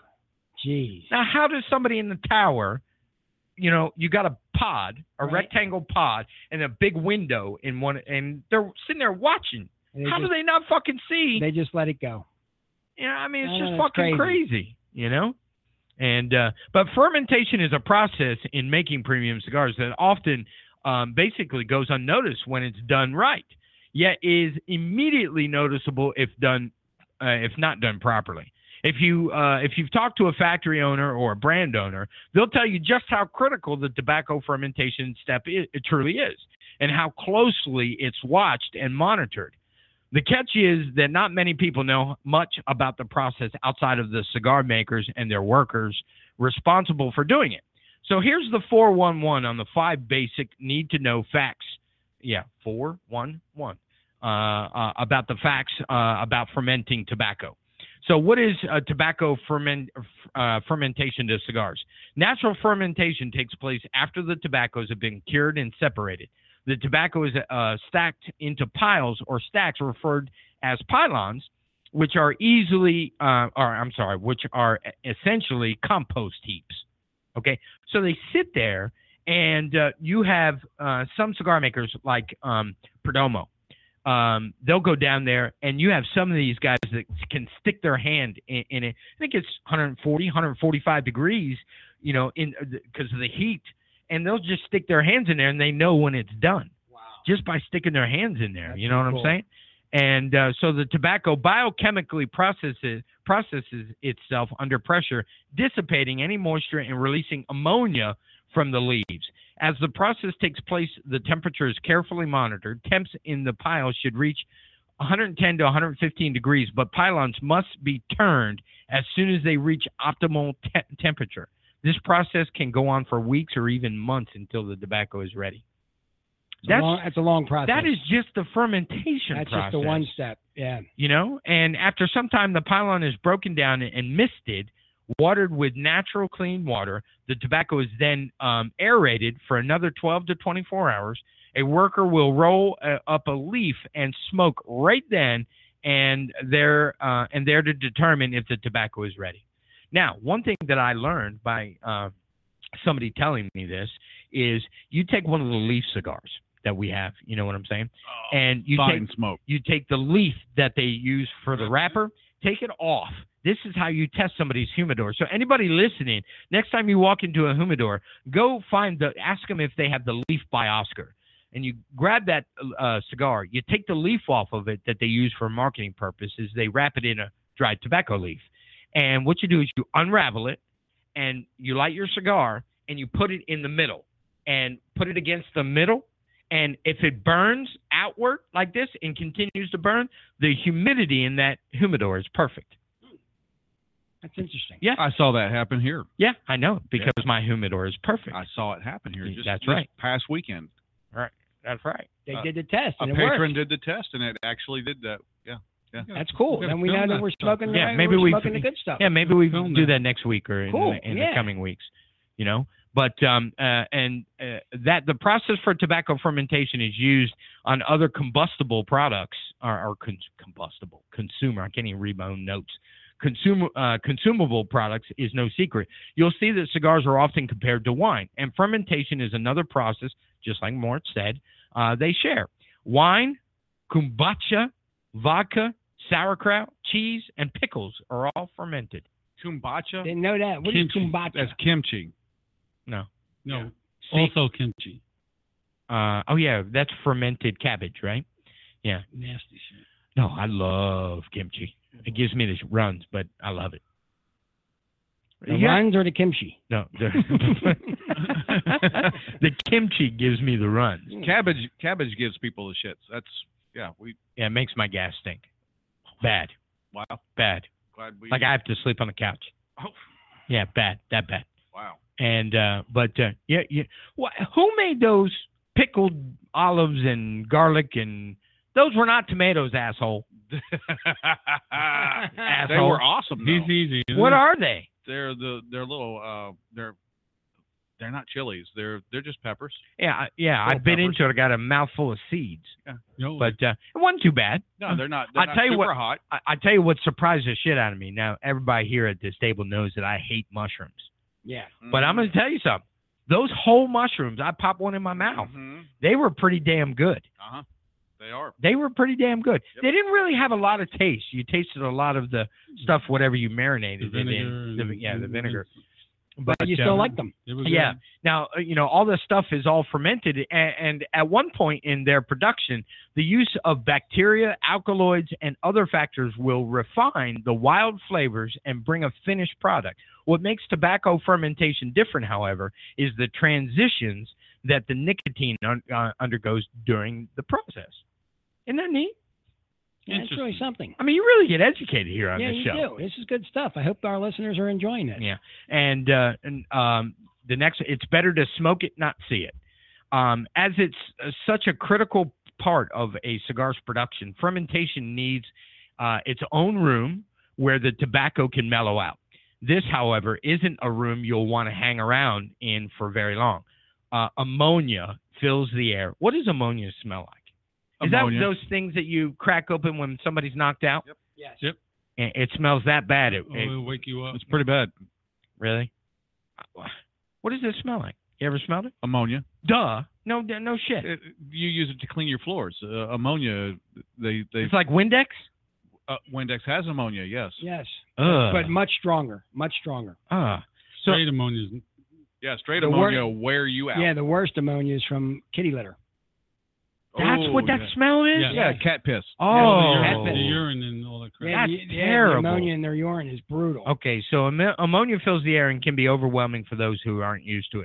Jeez. Now, how does somebody in the tower, you know, you got a pod, a Right. rectangle pod, and a big window in one, and they're sitting there watching. And they How just, do they not fucking see? They just let it go. Yeah, I mean, it's I know, just it's fucking crazy. crazy. you know? And uh, but fermentation is a process in making premium cigars that often um, basically goes unnoticed when it's done right, yet is immediately noticeable if done uh, if not done properly. If you uh, if you've talked to a factory owner or a brand owner, they'll tell you just how critical the tobacco fermentation step is, it truly is, and how closely it's watched and monitored. The catch is that not many people know much about the process outside of the cigar makers and their workers responsible for doing it. So here's the four one one on the five basic need-to-know facts. Yeah, four one one uh, uh, about the facts uh, about fermenting tobacco. So what is uh, tobacco ferment, uh, fermentation to cigars? Natural fermentation takes place after the tobaccos have been cured and separated. The tobacco is uh, stacked into piles or stacks referred as pylons, which are easily, uh, or I'm sorry, which are essentially compost heaps. Okay, so they sit there, and uh, you have uh, some cigar makers like um, Perdomo. Um, they'll go down there, and you have some of these guys that can stick their hand in, in it. I think it's one forty, one forty-five degrees, you know, in because of the heat, and they'll just stick their hands in there, and they know when it's done. Wow. Just by sticking their hands in there. That's You know what cool. I'm saying? And uh, so the tobacco biochemically processes processes itself under pressure, dissipating any moisture and releasing ammonia from the leaves. As the process takes place, the temperature is carefully monitored. Temps in the pile should reach one hundred ten to one hundred fifteen degrees, but pylons must be turned as soon as they reach optimal te- temperature. This process can go on for weeks or even months until the tobacco is ready. It's That's a long, it's a long process. that is just the fermentation That's process. just the one step. Yeah. You know, and after some time, the pylon is broken down and misted, watered with natural clean water. The tobacco is then um, aerated for another twelve to twenty-four hours. A worker will roll uh, up a leaf and smoke right then and there, uh, and there to determine if the tobacco is ready. Now, one thing that I learned by uh, somebody telling me this is you take one of the leaf cigars that we have, you know what I'm saying? Oh, and you fine take smoke. you take the leaf that they use for the wrapper, take it off. This is how you test somebody's humidor. So anybody listening, next time you walk into a humidor, go find the, ask them if they have the leaf by Oscar. And you grab that uh, cigar, you take the leaf off of it that they use for marketing purposes. They wrap it in a dried tobacco leaf. And what you do is you unravel it and you light your cigar and you put it in the middle and put it against the middle. And if it burns outward like this and continues to burn, the humidity in that humidor is perfect. That's interesting. Yeah. I saw that happen here. Yeah, I know, because my humidor is perfect. I saw it happen here just That's this right. past weekend. Right. That's right. They Uh, did the test A and it patron worked. did the test, and it actually did that. Yeah. Yeah. That's cool. We gotta Then we film know that that we're stuff. smoking the Yeah, right, maybe we're we- smoking the good stuff. Yeah, maybe we Film do that. that next week or in, Cool, the, in yeah. the coming weeks, you know. But um, uh, and uh, that the process for tobacco fermentation is used on other combustible products or, or con- combustible consumer. I can't even read my own notes. Consumer uh, consumable products is no secret. You'll see that cigars are often compared to wine, and fermentation is another process, just like Mort said. Uh, they share wine, kombucha, vodka, sauerkraut, cheese, and pickles are all fermented. Kombucha? Didn't know that. What is Kimchi. kombucha? That's kimchi. No. No. See- Also kimchi. Uh, oh yeah, that's fermented cabbage, right? Yeah. Nasty shit. No, I love kimchi. It gives me the runs, but I love it. The Yeah. runs or the kimchi? No, the, the kimchi gives me the runs. Cabbage cabbage gives people the shits. That's yeah, we Yeah, it makes my gas stink. Bad, wow. bad. Glad we Like I have to sleep on the couch. Oh, Yeah, bad, that bad. wow. And uh, but uh, yeah, yeah. Wh- who made those pickled olives and garlic and those were not tomatoes, asshole. They Asshole. were awesome though. He's easy. isn't What he? are they? They're the they're little uh they're they're not chilies. They're they're just peppers. Yeah, I- yeah. Little I've been peppers. into it. I got a mouthful of seeds, No, but uh, it wasn't too bad. No, they're not. They're I'll not tell you super what- hot. I, I tell you what surprised the shit out of me. Now everybody here at this table knows that I hate mushrooms, Yeah. but I'm going to tell you something. Those whole mushrooms, I popped one in my mouth. Mm-hmm. They were pretty damn good. Uh huh. They are. They were pretty damn good. Yep. They didn't really have a lot of taste. You tasted a lot of the stuff, whatever you marinated the it vinegar. in. The, and- yeah, the and- vinegar. But you still um, like them. It was Yeah. good. Now, uh, you know, all this stuff is all fermented. And, and at one point in their production, the use of bacteria, alkaloids, and other factors will refine the wild flavors and bring a finished product. What makes tobacco fermentation different, however, is the transitions that the nicotine un- uh, undergoes during the process. Isn't that neat? Yeah, it's really Interesting. something. I mean, you really get educated here on Yeah, this you show. do. This is good stuff. I hope our listeners are enjoying it. Yeah, and uh, and um, the next, it's better to smoke it, not see it, um, as it's uh, such a critical part of a cigar's production. Fermentation needs uh, its own room where the tobacco can mellow out. This, however, isn't a room you'll want to hang around in for very long. Uh, ammonia fills the air. What does ammonia smell like? Is Ammonia. that those things that you crack open when somebody's knocked out? Yep. Yes. Yep. And it smells that bad. It, Oh, it- it'll wake you up. It's pretty bad. Really? What does it smell like? You ever smelled it? Ammonia. Duh. No, no shit. It, you use it to clean your floors. Uh, ammonia. They they. It's like Windex? uh, Windex has ammonia. Yes. Yes. Ugh. But much stronger. Much stronger. Ah. So, Straight ammonia. is- Yeah. Straight The ammonia wear you out. Yeah, the worst ammonia is from kitty litter. that's Oh, what that yeah. smell is? Yeah. Yeah. Cat piss. Oh. the, cat urine, piss. the urine and all that crap. Yeah, That's the, yeah, the terrible. ammonia in their urine is brutal. Okay, so am- ammonia fills the air and can be overwhelming for those who aren't used to it.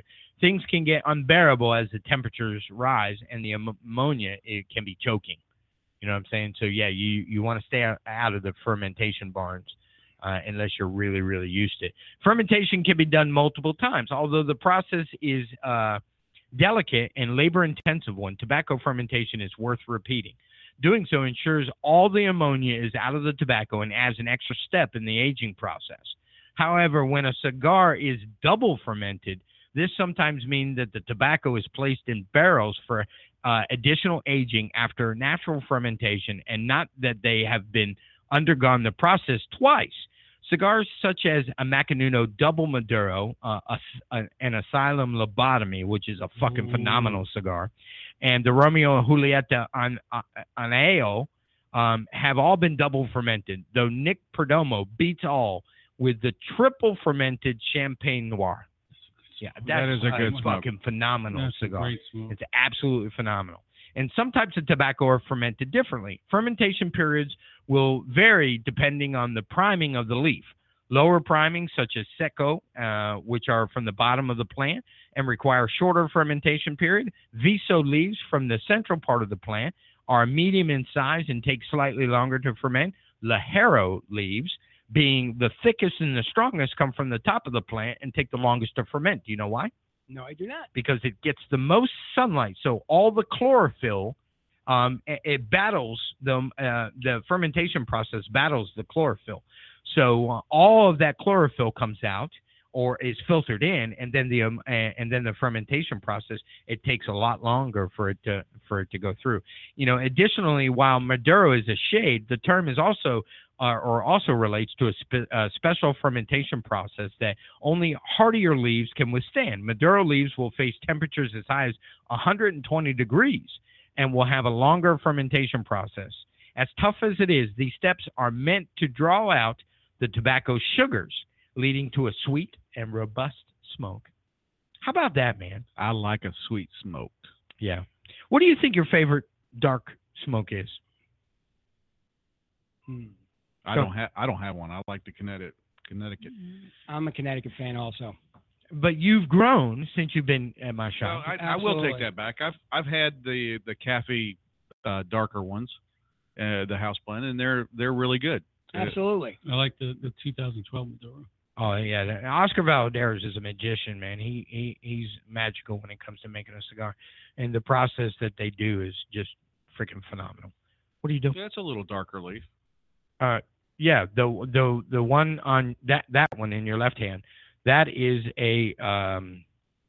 things can get unbearable as the temperatures rise, and the am- ammonia, it can be choking. You know what I'm saying? So yeah, you, you want to stay out, out of the fermentation barns uh, unless you're really, really used to it. Fermentation can be done multiple times. Although the process is uh, delicate and labor-intensive one, tobacco fermentation is worth repeating. Doing so ensures all the ammonia is out of the tobacco and adds an extra step in the aging process. However, when a cigar is double fermented, this sometimes means that the tobacco is placed in barrels for uh, additional aging after natural fermentation, and not that they have been undergone the process twice. Cigars such as a Macanudo Double Maduro, uh, a, a, an Asylum Lobotomy, which is a fucking Ooh. phenomenal cigar, and the Romeo and Julieta on uh, Aneo um, have all been double fermented, though Nick Perdomo beats all with the triple fermented Champagne Noir. Yeah, that's that is a good fucking smoke. phenomenal That's a cigar. great smoke. It's absolutely phenomenal. And some types of tobacco are fermented differently. Fermentation periods will vary depending on the priming of the leaf. Lower priming, such as Seco, uh, which are from the bottom of the plant and require shorter fermentation period. Viso leaves from the central part of the plant are medium in size and take slightly longer to ferment. Ligero leaves, being the thickest and the strongest, come from the top of the plant and take the longest to ferment. Do you know why? No, I do not. Because it gets the most sunlight. So all the chlorophyll, um, it, it battles the uh, the fermentation process battles the chlorophyll. So uh, all of that chlorophyll comes out or is filtered in, and then the um, and then the fermentation process, it takes a lot longer for it to for it to go through. You know, additionally, while Maduro is a shade, the term is also uh, or also relates to a, spe- a special fermentation process that only hardier leaves can withstand. Maduro leaves will face temperatures as high as one hundred twenty degrees and will have a longer fermentation process. As tough as it is, these steps are meant to draw out the tobacco sugars, leading to a sweet and robust smoke. How about that, man? I like a sweet smoke. Yeah. What do you think your favorite dark smoke is? Hmm. I don't have I don't have one. I like the Connecticut Connecticut. I'm a Connecticut fan also. But you've grown since you've been at my shop. Well, I, I will take that back. I've I've had the the cafe uh, darker ones, uh, the house blend, and they're they're really good. Absolutely. I like the, the two thousand twelve Maduro. Oh yeah, that- Oscar Valadares is a magician, man. He he he's magical when it comes to making a cigar, and the process that they do is just freaking phenomenal. What do you do? That's a little darker leaf. Uh, yeah, the the the one on that that one in your left hand, that is a um,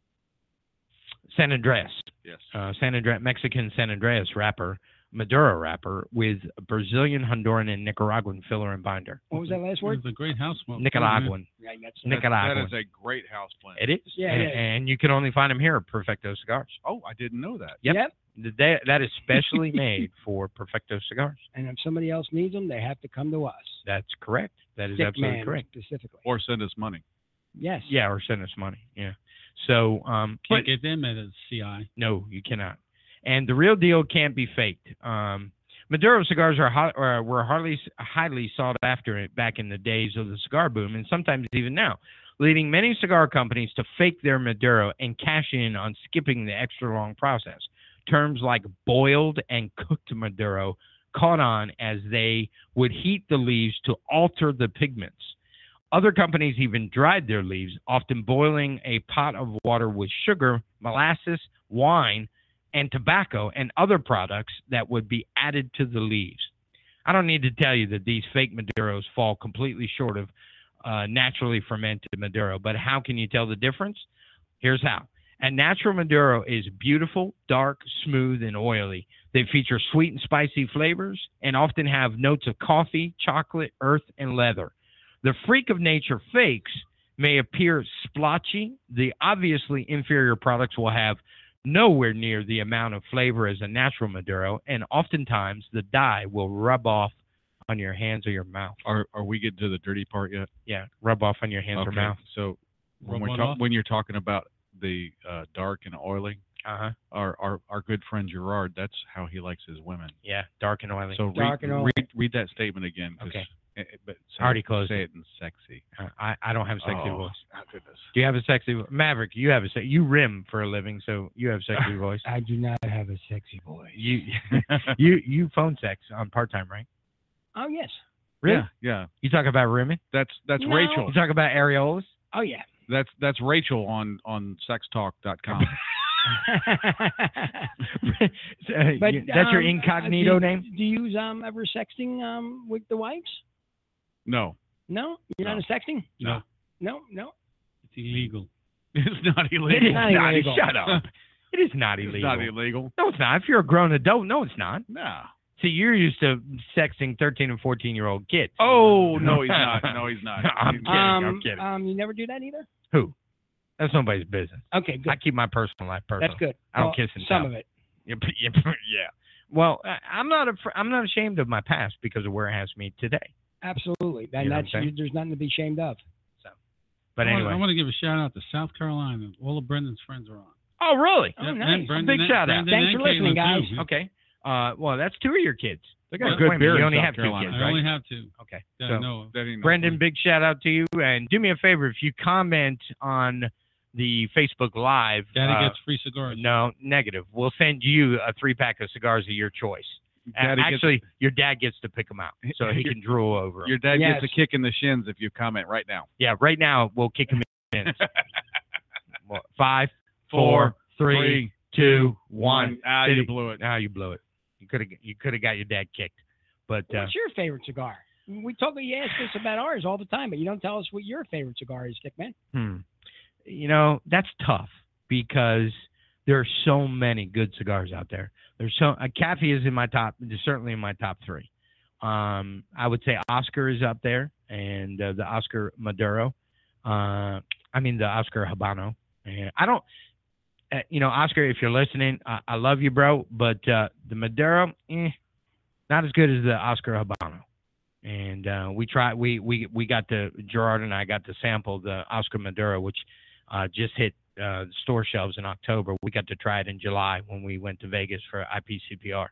San Andres. Yes. Uh, San Andres Mexican San Andres wrapper, Maduro wrapper with Brazilian, Honduran, and Nicaraguan filler and binder. What was that last word? It's a great house smoke. Nicaraguan. Right, that's That, Nicaraguan. that is a great house blend. It is. Yeah, and, yeah. and you can only find them here at Perfecto Cigars. Oh, I didn't know that. Yep. Yep. That, that is specially made for Perfecto Cigars. And if somebody else needs them, they have to come to us. That's correct. That is Stick absolutely Man correct. specifically. Or send us money. Yes. Yeah, or send us money. Yeah. So, um, but Can't get them at a C I. no, you cannot. And the real deal can't be faked. Um, Maduro cigars are hot, or were hardly, highly sought after back in the days of the cigar boom, and sometimes even now, leading many cigar companies to fake their Maduro and cash in on skipping the extra long process. Terms like boiled and cooked Maduro caught on as they would heat the leaves to alter the pigments. Other companies even dried their leaves, often boiling a pot of water with sugar, molasses, wine, and tobacco and other products that would be added to the leaves. I don't need to tell you that these fake Maduros fall completely short of uh, naturally fermented Maduro, but how can you tell the difference? Here's how. A natural Maduro is beautiful, dark, smooth, and oily. They feature sweet and spicy flavors and often have notes of coffee, chocolate, earth, and leather. The freak of nature fakes may appear splotchy. The obviously inferior products will have nowhere near the amount of flavor as a natural Maduro, and oftentimes the dye will rub off on your hands or your mouth. Are are we getting to the dirty part yet? Yeah, rub off on your hands or Okay. mouth. So when, Rub we're one talk- off? when you're talking about the uh, dark and oily, Uh-huh. our, our our good friend Gerard, that's how he likes his women. Yeah, dark and oily. So Dark read, and oily. read read that statement again. 'cause Okay. Eh, But say, Already closed Say it. it in sexy. Uh, I I don't have a sexy oh, voice. Oh, goodness. Do you have a sexy vo- Maverick? You have a se- you rim for a living, so you have sexy voice. I do not have a sexy voice. You you you phone sex on part time, right? Oh yes. Really? Yeah, yeah. You talk about rimming? That's that's No. Rachel. You talk about areolas? Oh yeah. That's that's Rachel on on sex talk dot com. But You- that's your um, incognito uh, do, name? Do you use um ever sexting um with the wives? No, No, you're No. not a sexting. no, No, no. It's illegal. it's not illegal. It is not not. illegal. Shut up. It is not It's illegal. not illegal. No, it's not. If you're a grown adult, no, it's not. No. See, you're used to sexting thirteen and fourteen year old kids. Oh no, he's not. No, he's not. I'm He's- kidding. um, I'm kidding. Um, you never do that either. Who? That's nobody's business. Okay, good. I keep my personal life personal. That's good. I don't Well, kiss and some tell. of it. Yeah. yeah. Well, I- I'm not. Af- I'm not ashamed of my past because of where it has me today. Absolutely. And You know what I'm that's saying? you, there's nothing to be ashamed of. But I anyway. want, I want to give a shout out to South Carolina. All of Brendan's friends are on. Oh, really? Oh, Yep, nice. and Brendan Big and- shout out. Brendan Thanks and for listening, Caitlin, guys. too. Okay. Uh, well, that's two of your kids. They got Wait good a minute, beer You in only South have two Carolina. kids, I right? only have two. Okay. Yeah, So, no. That ain't no Brendan, fun. big shout out to you, and do me a favor if you comment on the Facebook Live. Daddy uh, gets free cigars. No, negative. We'll send you a three pack of cigars of your choice. Daddy gets- Actually, your dad gets to pick them out, so he can drool over 'em. Your dad Yes. gets a kick in the shins if you comment right now. Yeah, right now we'll kick him in. What, Five, four, three, two, one. Ah, Did you he- blew it. Ah, you blew it. You could have. You could have got your dad kicked, but uh, What's your favorite cigar? We talk. You ask us about ours all the time, but you don't tell us what your favorite cigar is, Stickman. hmm, you know that's tough because there are so many good cigars out there. There's so uh, Cafe is in my top. Is certainly in my top three. Um, I would say Oscar is up there, and uh, the Oscar Maduro. Uh, I mean the Oscar Habano. And I don't. Uh, you know, Oscar, if you're listening, I, I love you, bro. But uh, the Maduro, eh, not as good as the Oscar Habano. And uh, we tried. We we we got to Gerard and I got to sample the Oscar Maduro, which uh, just hit uh, store shelves in October. We got to try it in July when we went to Vegas for I P C P R,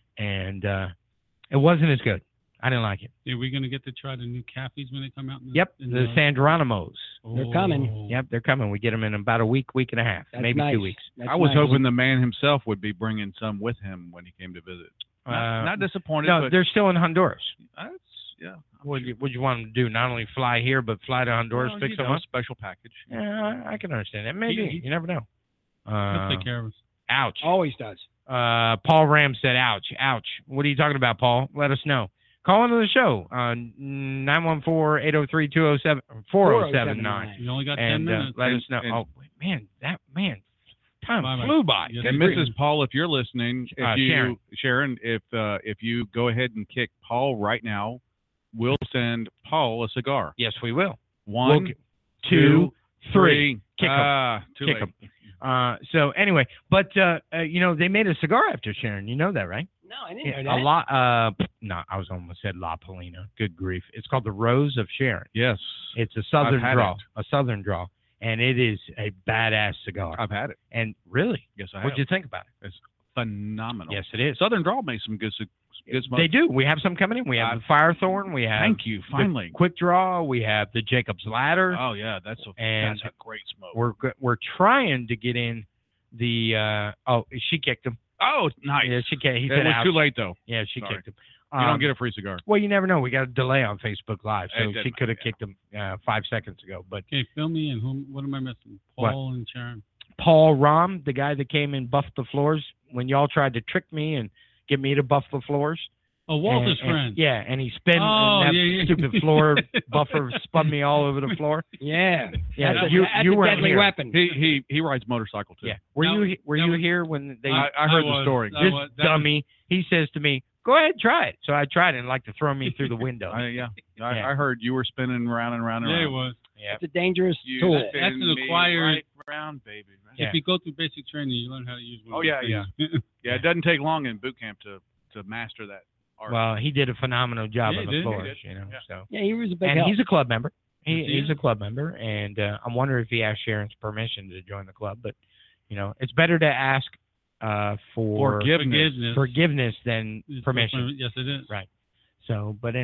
and uh, it wasn't as good. I didn't like it. Are we going to get to try the new cafes when they come out? In the, Yep, in the San Geronimos. They're coming. Yep, they're coming. We get them in about a week, week and a half, That's maybe nice. two weeks. That's I was nice. hoping the man himself would be bringing some with him when he came to visit. Not, Uh, not disappointed, No, but they're still in Honduras. that's, yeah. What you what you want them to do? Not only fly here, but fly to Honduras, Well, pick you some know, up. special package. Yeah, I, I can understand that. Maybe He- he- you never know. He'll Uh, take care of us. ouch. Always does. Uh, Paul Ram said, "Ouch, ouch." What are you talking about, Paul? Let us know. Call into the show on nine one four, eight oh three, two oh seven, four oh seven nine, You only got ten and uh, minutes. let And- us know. and- oh man, that man, time Bye-bye. flew by. Yes, And agree. Missus Paul, if you're listening, if Uh, you Sharon. Sharon, if uh, if you go ahead and kick Paul right now, we'll send Paul a cigar. Yes, we will. One, We'll- two, three. three. Kick 'em. Ah, too Kick late. 'em. Uh, so anyway, but uh, uh, you know, they made a cigar after Sharon. You know that, right? No, I didn't Yeah, know that. a lot. Uh, no, I was almost said La Polina. Good grief! It's called the Rose of Sharon. Yes, It's a southern had draw, it. a southern draw, and it is a badass cigar. I've had it. and really, Yes, I have. what'd you think about it? Phenomenal. Yes, it is. Southern Draw makes some good, good smoke. They do. We have some coming in. We have Uh, the Firethorn. We have Thank you. the Finally. Quick Draw. We have the Jacob's Ladder. Oh yeah, that's a And that's a great smoke. We're go- we're trying to get in the. Uh, oh, she kicked him. oh, nice. Yeah, she kicked. He it said was ouch. too late though. Yeah, she Sorry. kicked him. You Um, don't get a free cigar. Well, you never know. We got a delay on Facebook Live, It so didn't she could have matter, yeah. kicked him uh, five seconds ago. But Okay, fill me in. Who, what am I missing? What? Paul and Sharon. Paul Rom, the guy that came and buffed the floors when y'all tried to trick me and get me to buff the floors. Oh, Walter's and, and- friend. Yeah, and he spin Oh, and that yeah, yeah. stupid floor buffer spun me all over the floor. Yeah. Yeah, That's a, you that's you a weren't deadly here. weapon. He he he rides motorcycle too. Yeah, were That you was- he- were that you was- here when they? I, I heard the was. story. That this was- that was- dummy, he says to me, "Go ahead, try it." So I tried it and like to throw me through the window. I, yeah, I, Yeah. I heard you were spinning round and round and Yeah, it round. was. Yeah, It's a dangerous You tool. spin That's an me acquired- right round, baby. Yeah. If you go through basic training, you learn how to use one. Oh, of those yeah, things. Yeah, it doesn't take long in boot camp to to master that art. well, he did a phenomenal job Yeah, on he the did. He floors, did. you know. Yeah. So, Yeah, he was a big and help. he's a club member. He, Yes, he he's is. a club member, and uh, I'm wondering if he asked Sharon's permission to join the club. But you know, it's better to ask uh, for Forgiveness. Forgiveness. forgiveness than is permission. Yes, it is. Right. So, but anyway,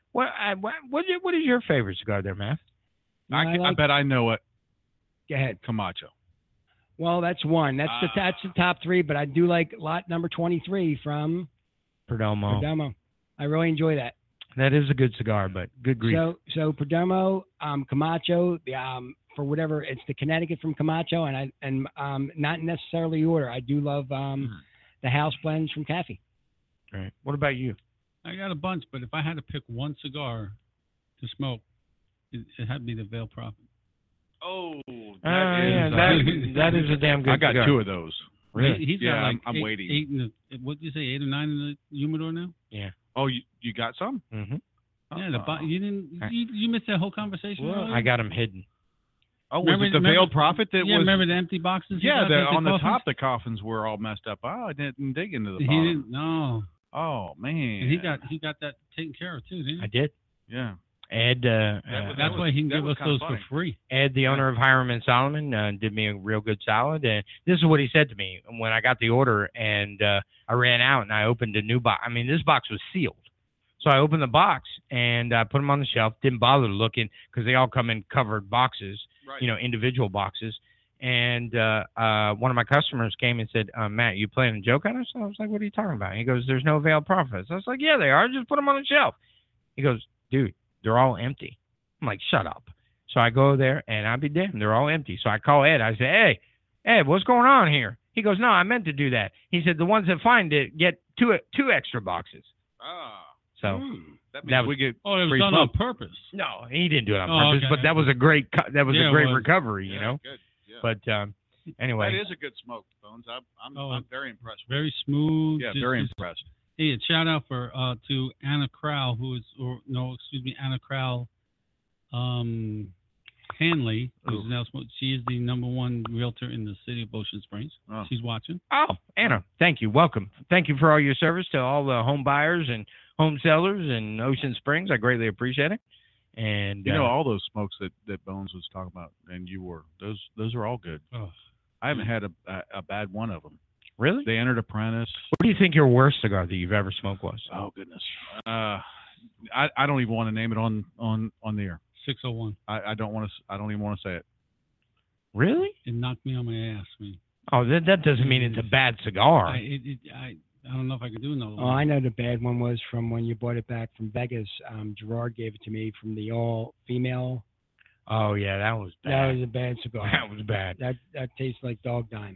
What, I, what, what, is- what is your favorite cigar there, Matt? I, I I like- bet I know it. Go ahead. Camacho. Well, that's one. That's the Ah. that's the top three. But I do like lot number twenty-three from Perdomo. Perdomo. I really enjoy that. That is a good cigar, but good grief. So so Perdomo, um, Camacho, the um for whatever it's the Connecticut from Camacho, and I and um not necessarily order. I do love um the house blends from Cafe. Right. What about you? I got a bunch, but if I had to pick one cigar to smoke, it, it had to be the Veil Prophet. Oh, Uh, yeah, that, that is a damn good I got cigar. two of those. Really? He, has Yeah, got like I'm- I'm eight, waiting. Eight in the, what did you say, eight or nine in the humidor now? Yeah. Oh, you, you got some? Mm-hmm. Yeah, the Uh-uh. bo- you didn't. You, you missed that whole conversation. Well, earlier? I got them hidden. Oh, was Remember- it the remember- Veil Prophet that yeah, was? remember the empty boxes? he Yeah, got, the, the empty on the coffins? top the coffins were all messed up. Oh, I didn't dig into the He bottom. didn't. No, Oh man. and he got he got that taken care of too, didn't I he? did. Yeah. Ed, uh, That uh, was- That's why he can that give was us kinda those funny. for free. Ed, the owner of Hiram and Solomon, uh, did me a real good solid. And this is what he said to me when I got the order, and uh, I ran out and I opened a new box. I mean, this box was sealed. So I opened the box and I put them on the shelf. Didn't bother looking because they all come in covered boxes, Right. you know, individual boxes. And uh, uh, one of my customers came and said, uh, Matt, you playing a joke on us? I was like, what are you talking about? He goes, there's no Veil Prophets. I was like, yeah, they are. Just put them on the shelf. He goes, dude, they're all empty. I'm like, shut up. So I go there and I'll be damned, they're all empty. So I call Ed. I say, hey, Ed, what's going on here? He goes, no, I meant to do that. He said, the ones that find it get two two extra boxes. Ah. So That That means was- we get Oh, it was free done smoke. on purpose. no, he didn't do it on Oh, purpose, okay. but that was a great cu- that was Yeah, a it great was. recovery, you Yeah, know. Good. Yeah. But um, anyway, that is a good smoke, Bones. I'm I'm, Oh, I'm very impressed. With Very smooth. it. Yeah, just- very just- impressed. Hey, a shout out for uh to Anna Crowell, who is or no, excuse me, Anna Crowell, um, Hanley, who's Ooh. now smoke- she is the number one realtor in the city of Ocean Springs. Oh. She's watching. oh, Anna, thank you, welcome, thank you for all your service to all the home buyers and home sellers in Ocean Springs. I greatly appreciate it. And You know, uh, all those smokes that, that Bones was talking about, and you were those those are all good. Oh, I haven't had a, a, a bad one of them. really, They entered Apprentice. what do you think your worst cigar that you've ever smoked was? Oh goodness. Uh, I I don't even want to name it on on on the air. six oh one. I, I don't want to. I don't even want to say it. Really? It knocked me on my ass, man. Oh, that that doesn't mean it's a bad cigar. I, it, it, I I don't know if I could do another Oh, one. I know the bad one was from when you bought it back from Vegas. Um, Gerard gave it to me from the all female. Oh yeah, that was That bad. was a bad cigar. That was bad. That that tastes like dog dime.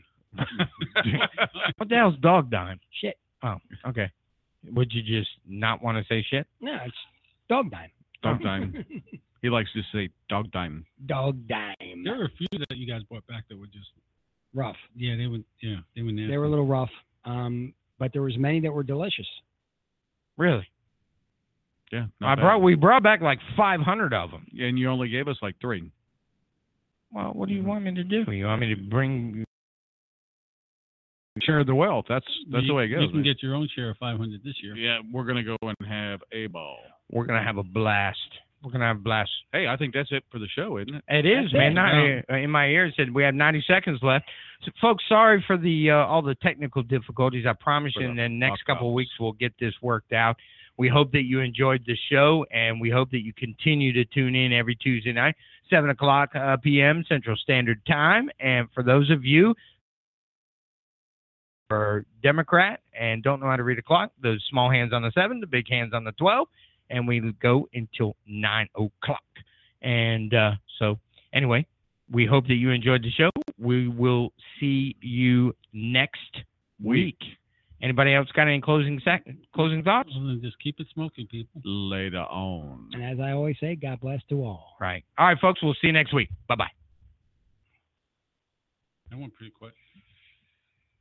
What the hell's dog dime? Shit. Oh, okay. Would you just not want to say shit? No, it's dog dime. Dog dime. He likes to say dog dime. Dog dime. There were a few that you guys brought back that were just Rough. yeah, they were yeah, they were nasty. They were a little rough. Um, but there was many that were delicious. Really? Yeah. I not bad. brought we brought back like five hundred of them. And you only gave us like three. Well, what do you want me to do? You want me to bring? Share the wealth. That's that's you, the way it goes. You can man. get your own share of five hundred this year. Yeah, we're gonna go and have a ball. We're gonna have a blast. We're gonna have a blast. Hey, I think that's it for the show, isn't it? It is, That's man. it. Not, uh, in my ear, it said we have ninety seconds left. So, folks, sorry for the uh, all the technical difficulties. I promise For you, the in the next knockouts. couple of weeks, we'll get this worked out. We hope that you enjoyed the show, and we hope that you continue to tune in every Tuesday night, seven o'clock uh, p m. Central Standard Time. And for those of you who are Democrat and don't know how to read a clock, the small hands on the seven, the big hands on the twelve, and we go until nine o'clock. And uh, so, anyway, we hope that you enjoyed the show. We will see you next week. Anybody else got any closing sec- closing thoughts? Well, then just keep it smoking, people. Later on. And as I always say, God bless to all. Right. All right, folks. We'll see you next week. Bye bye. That went pretty quick.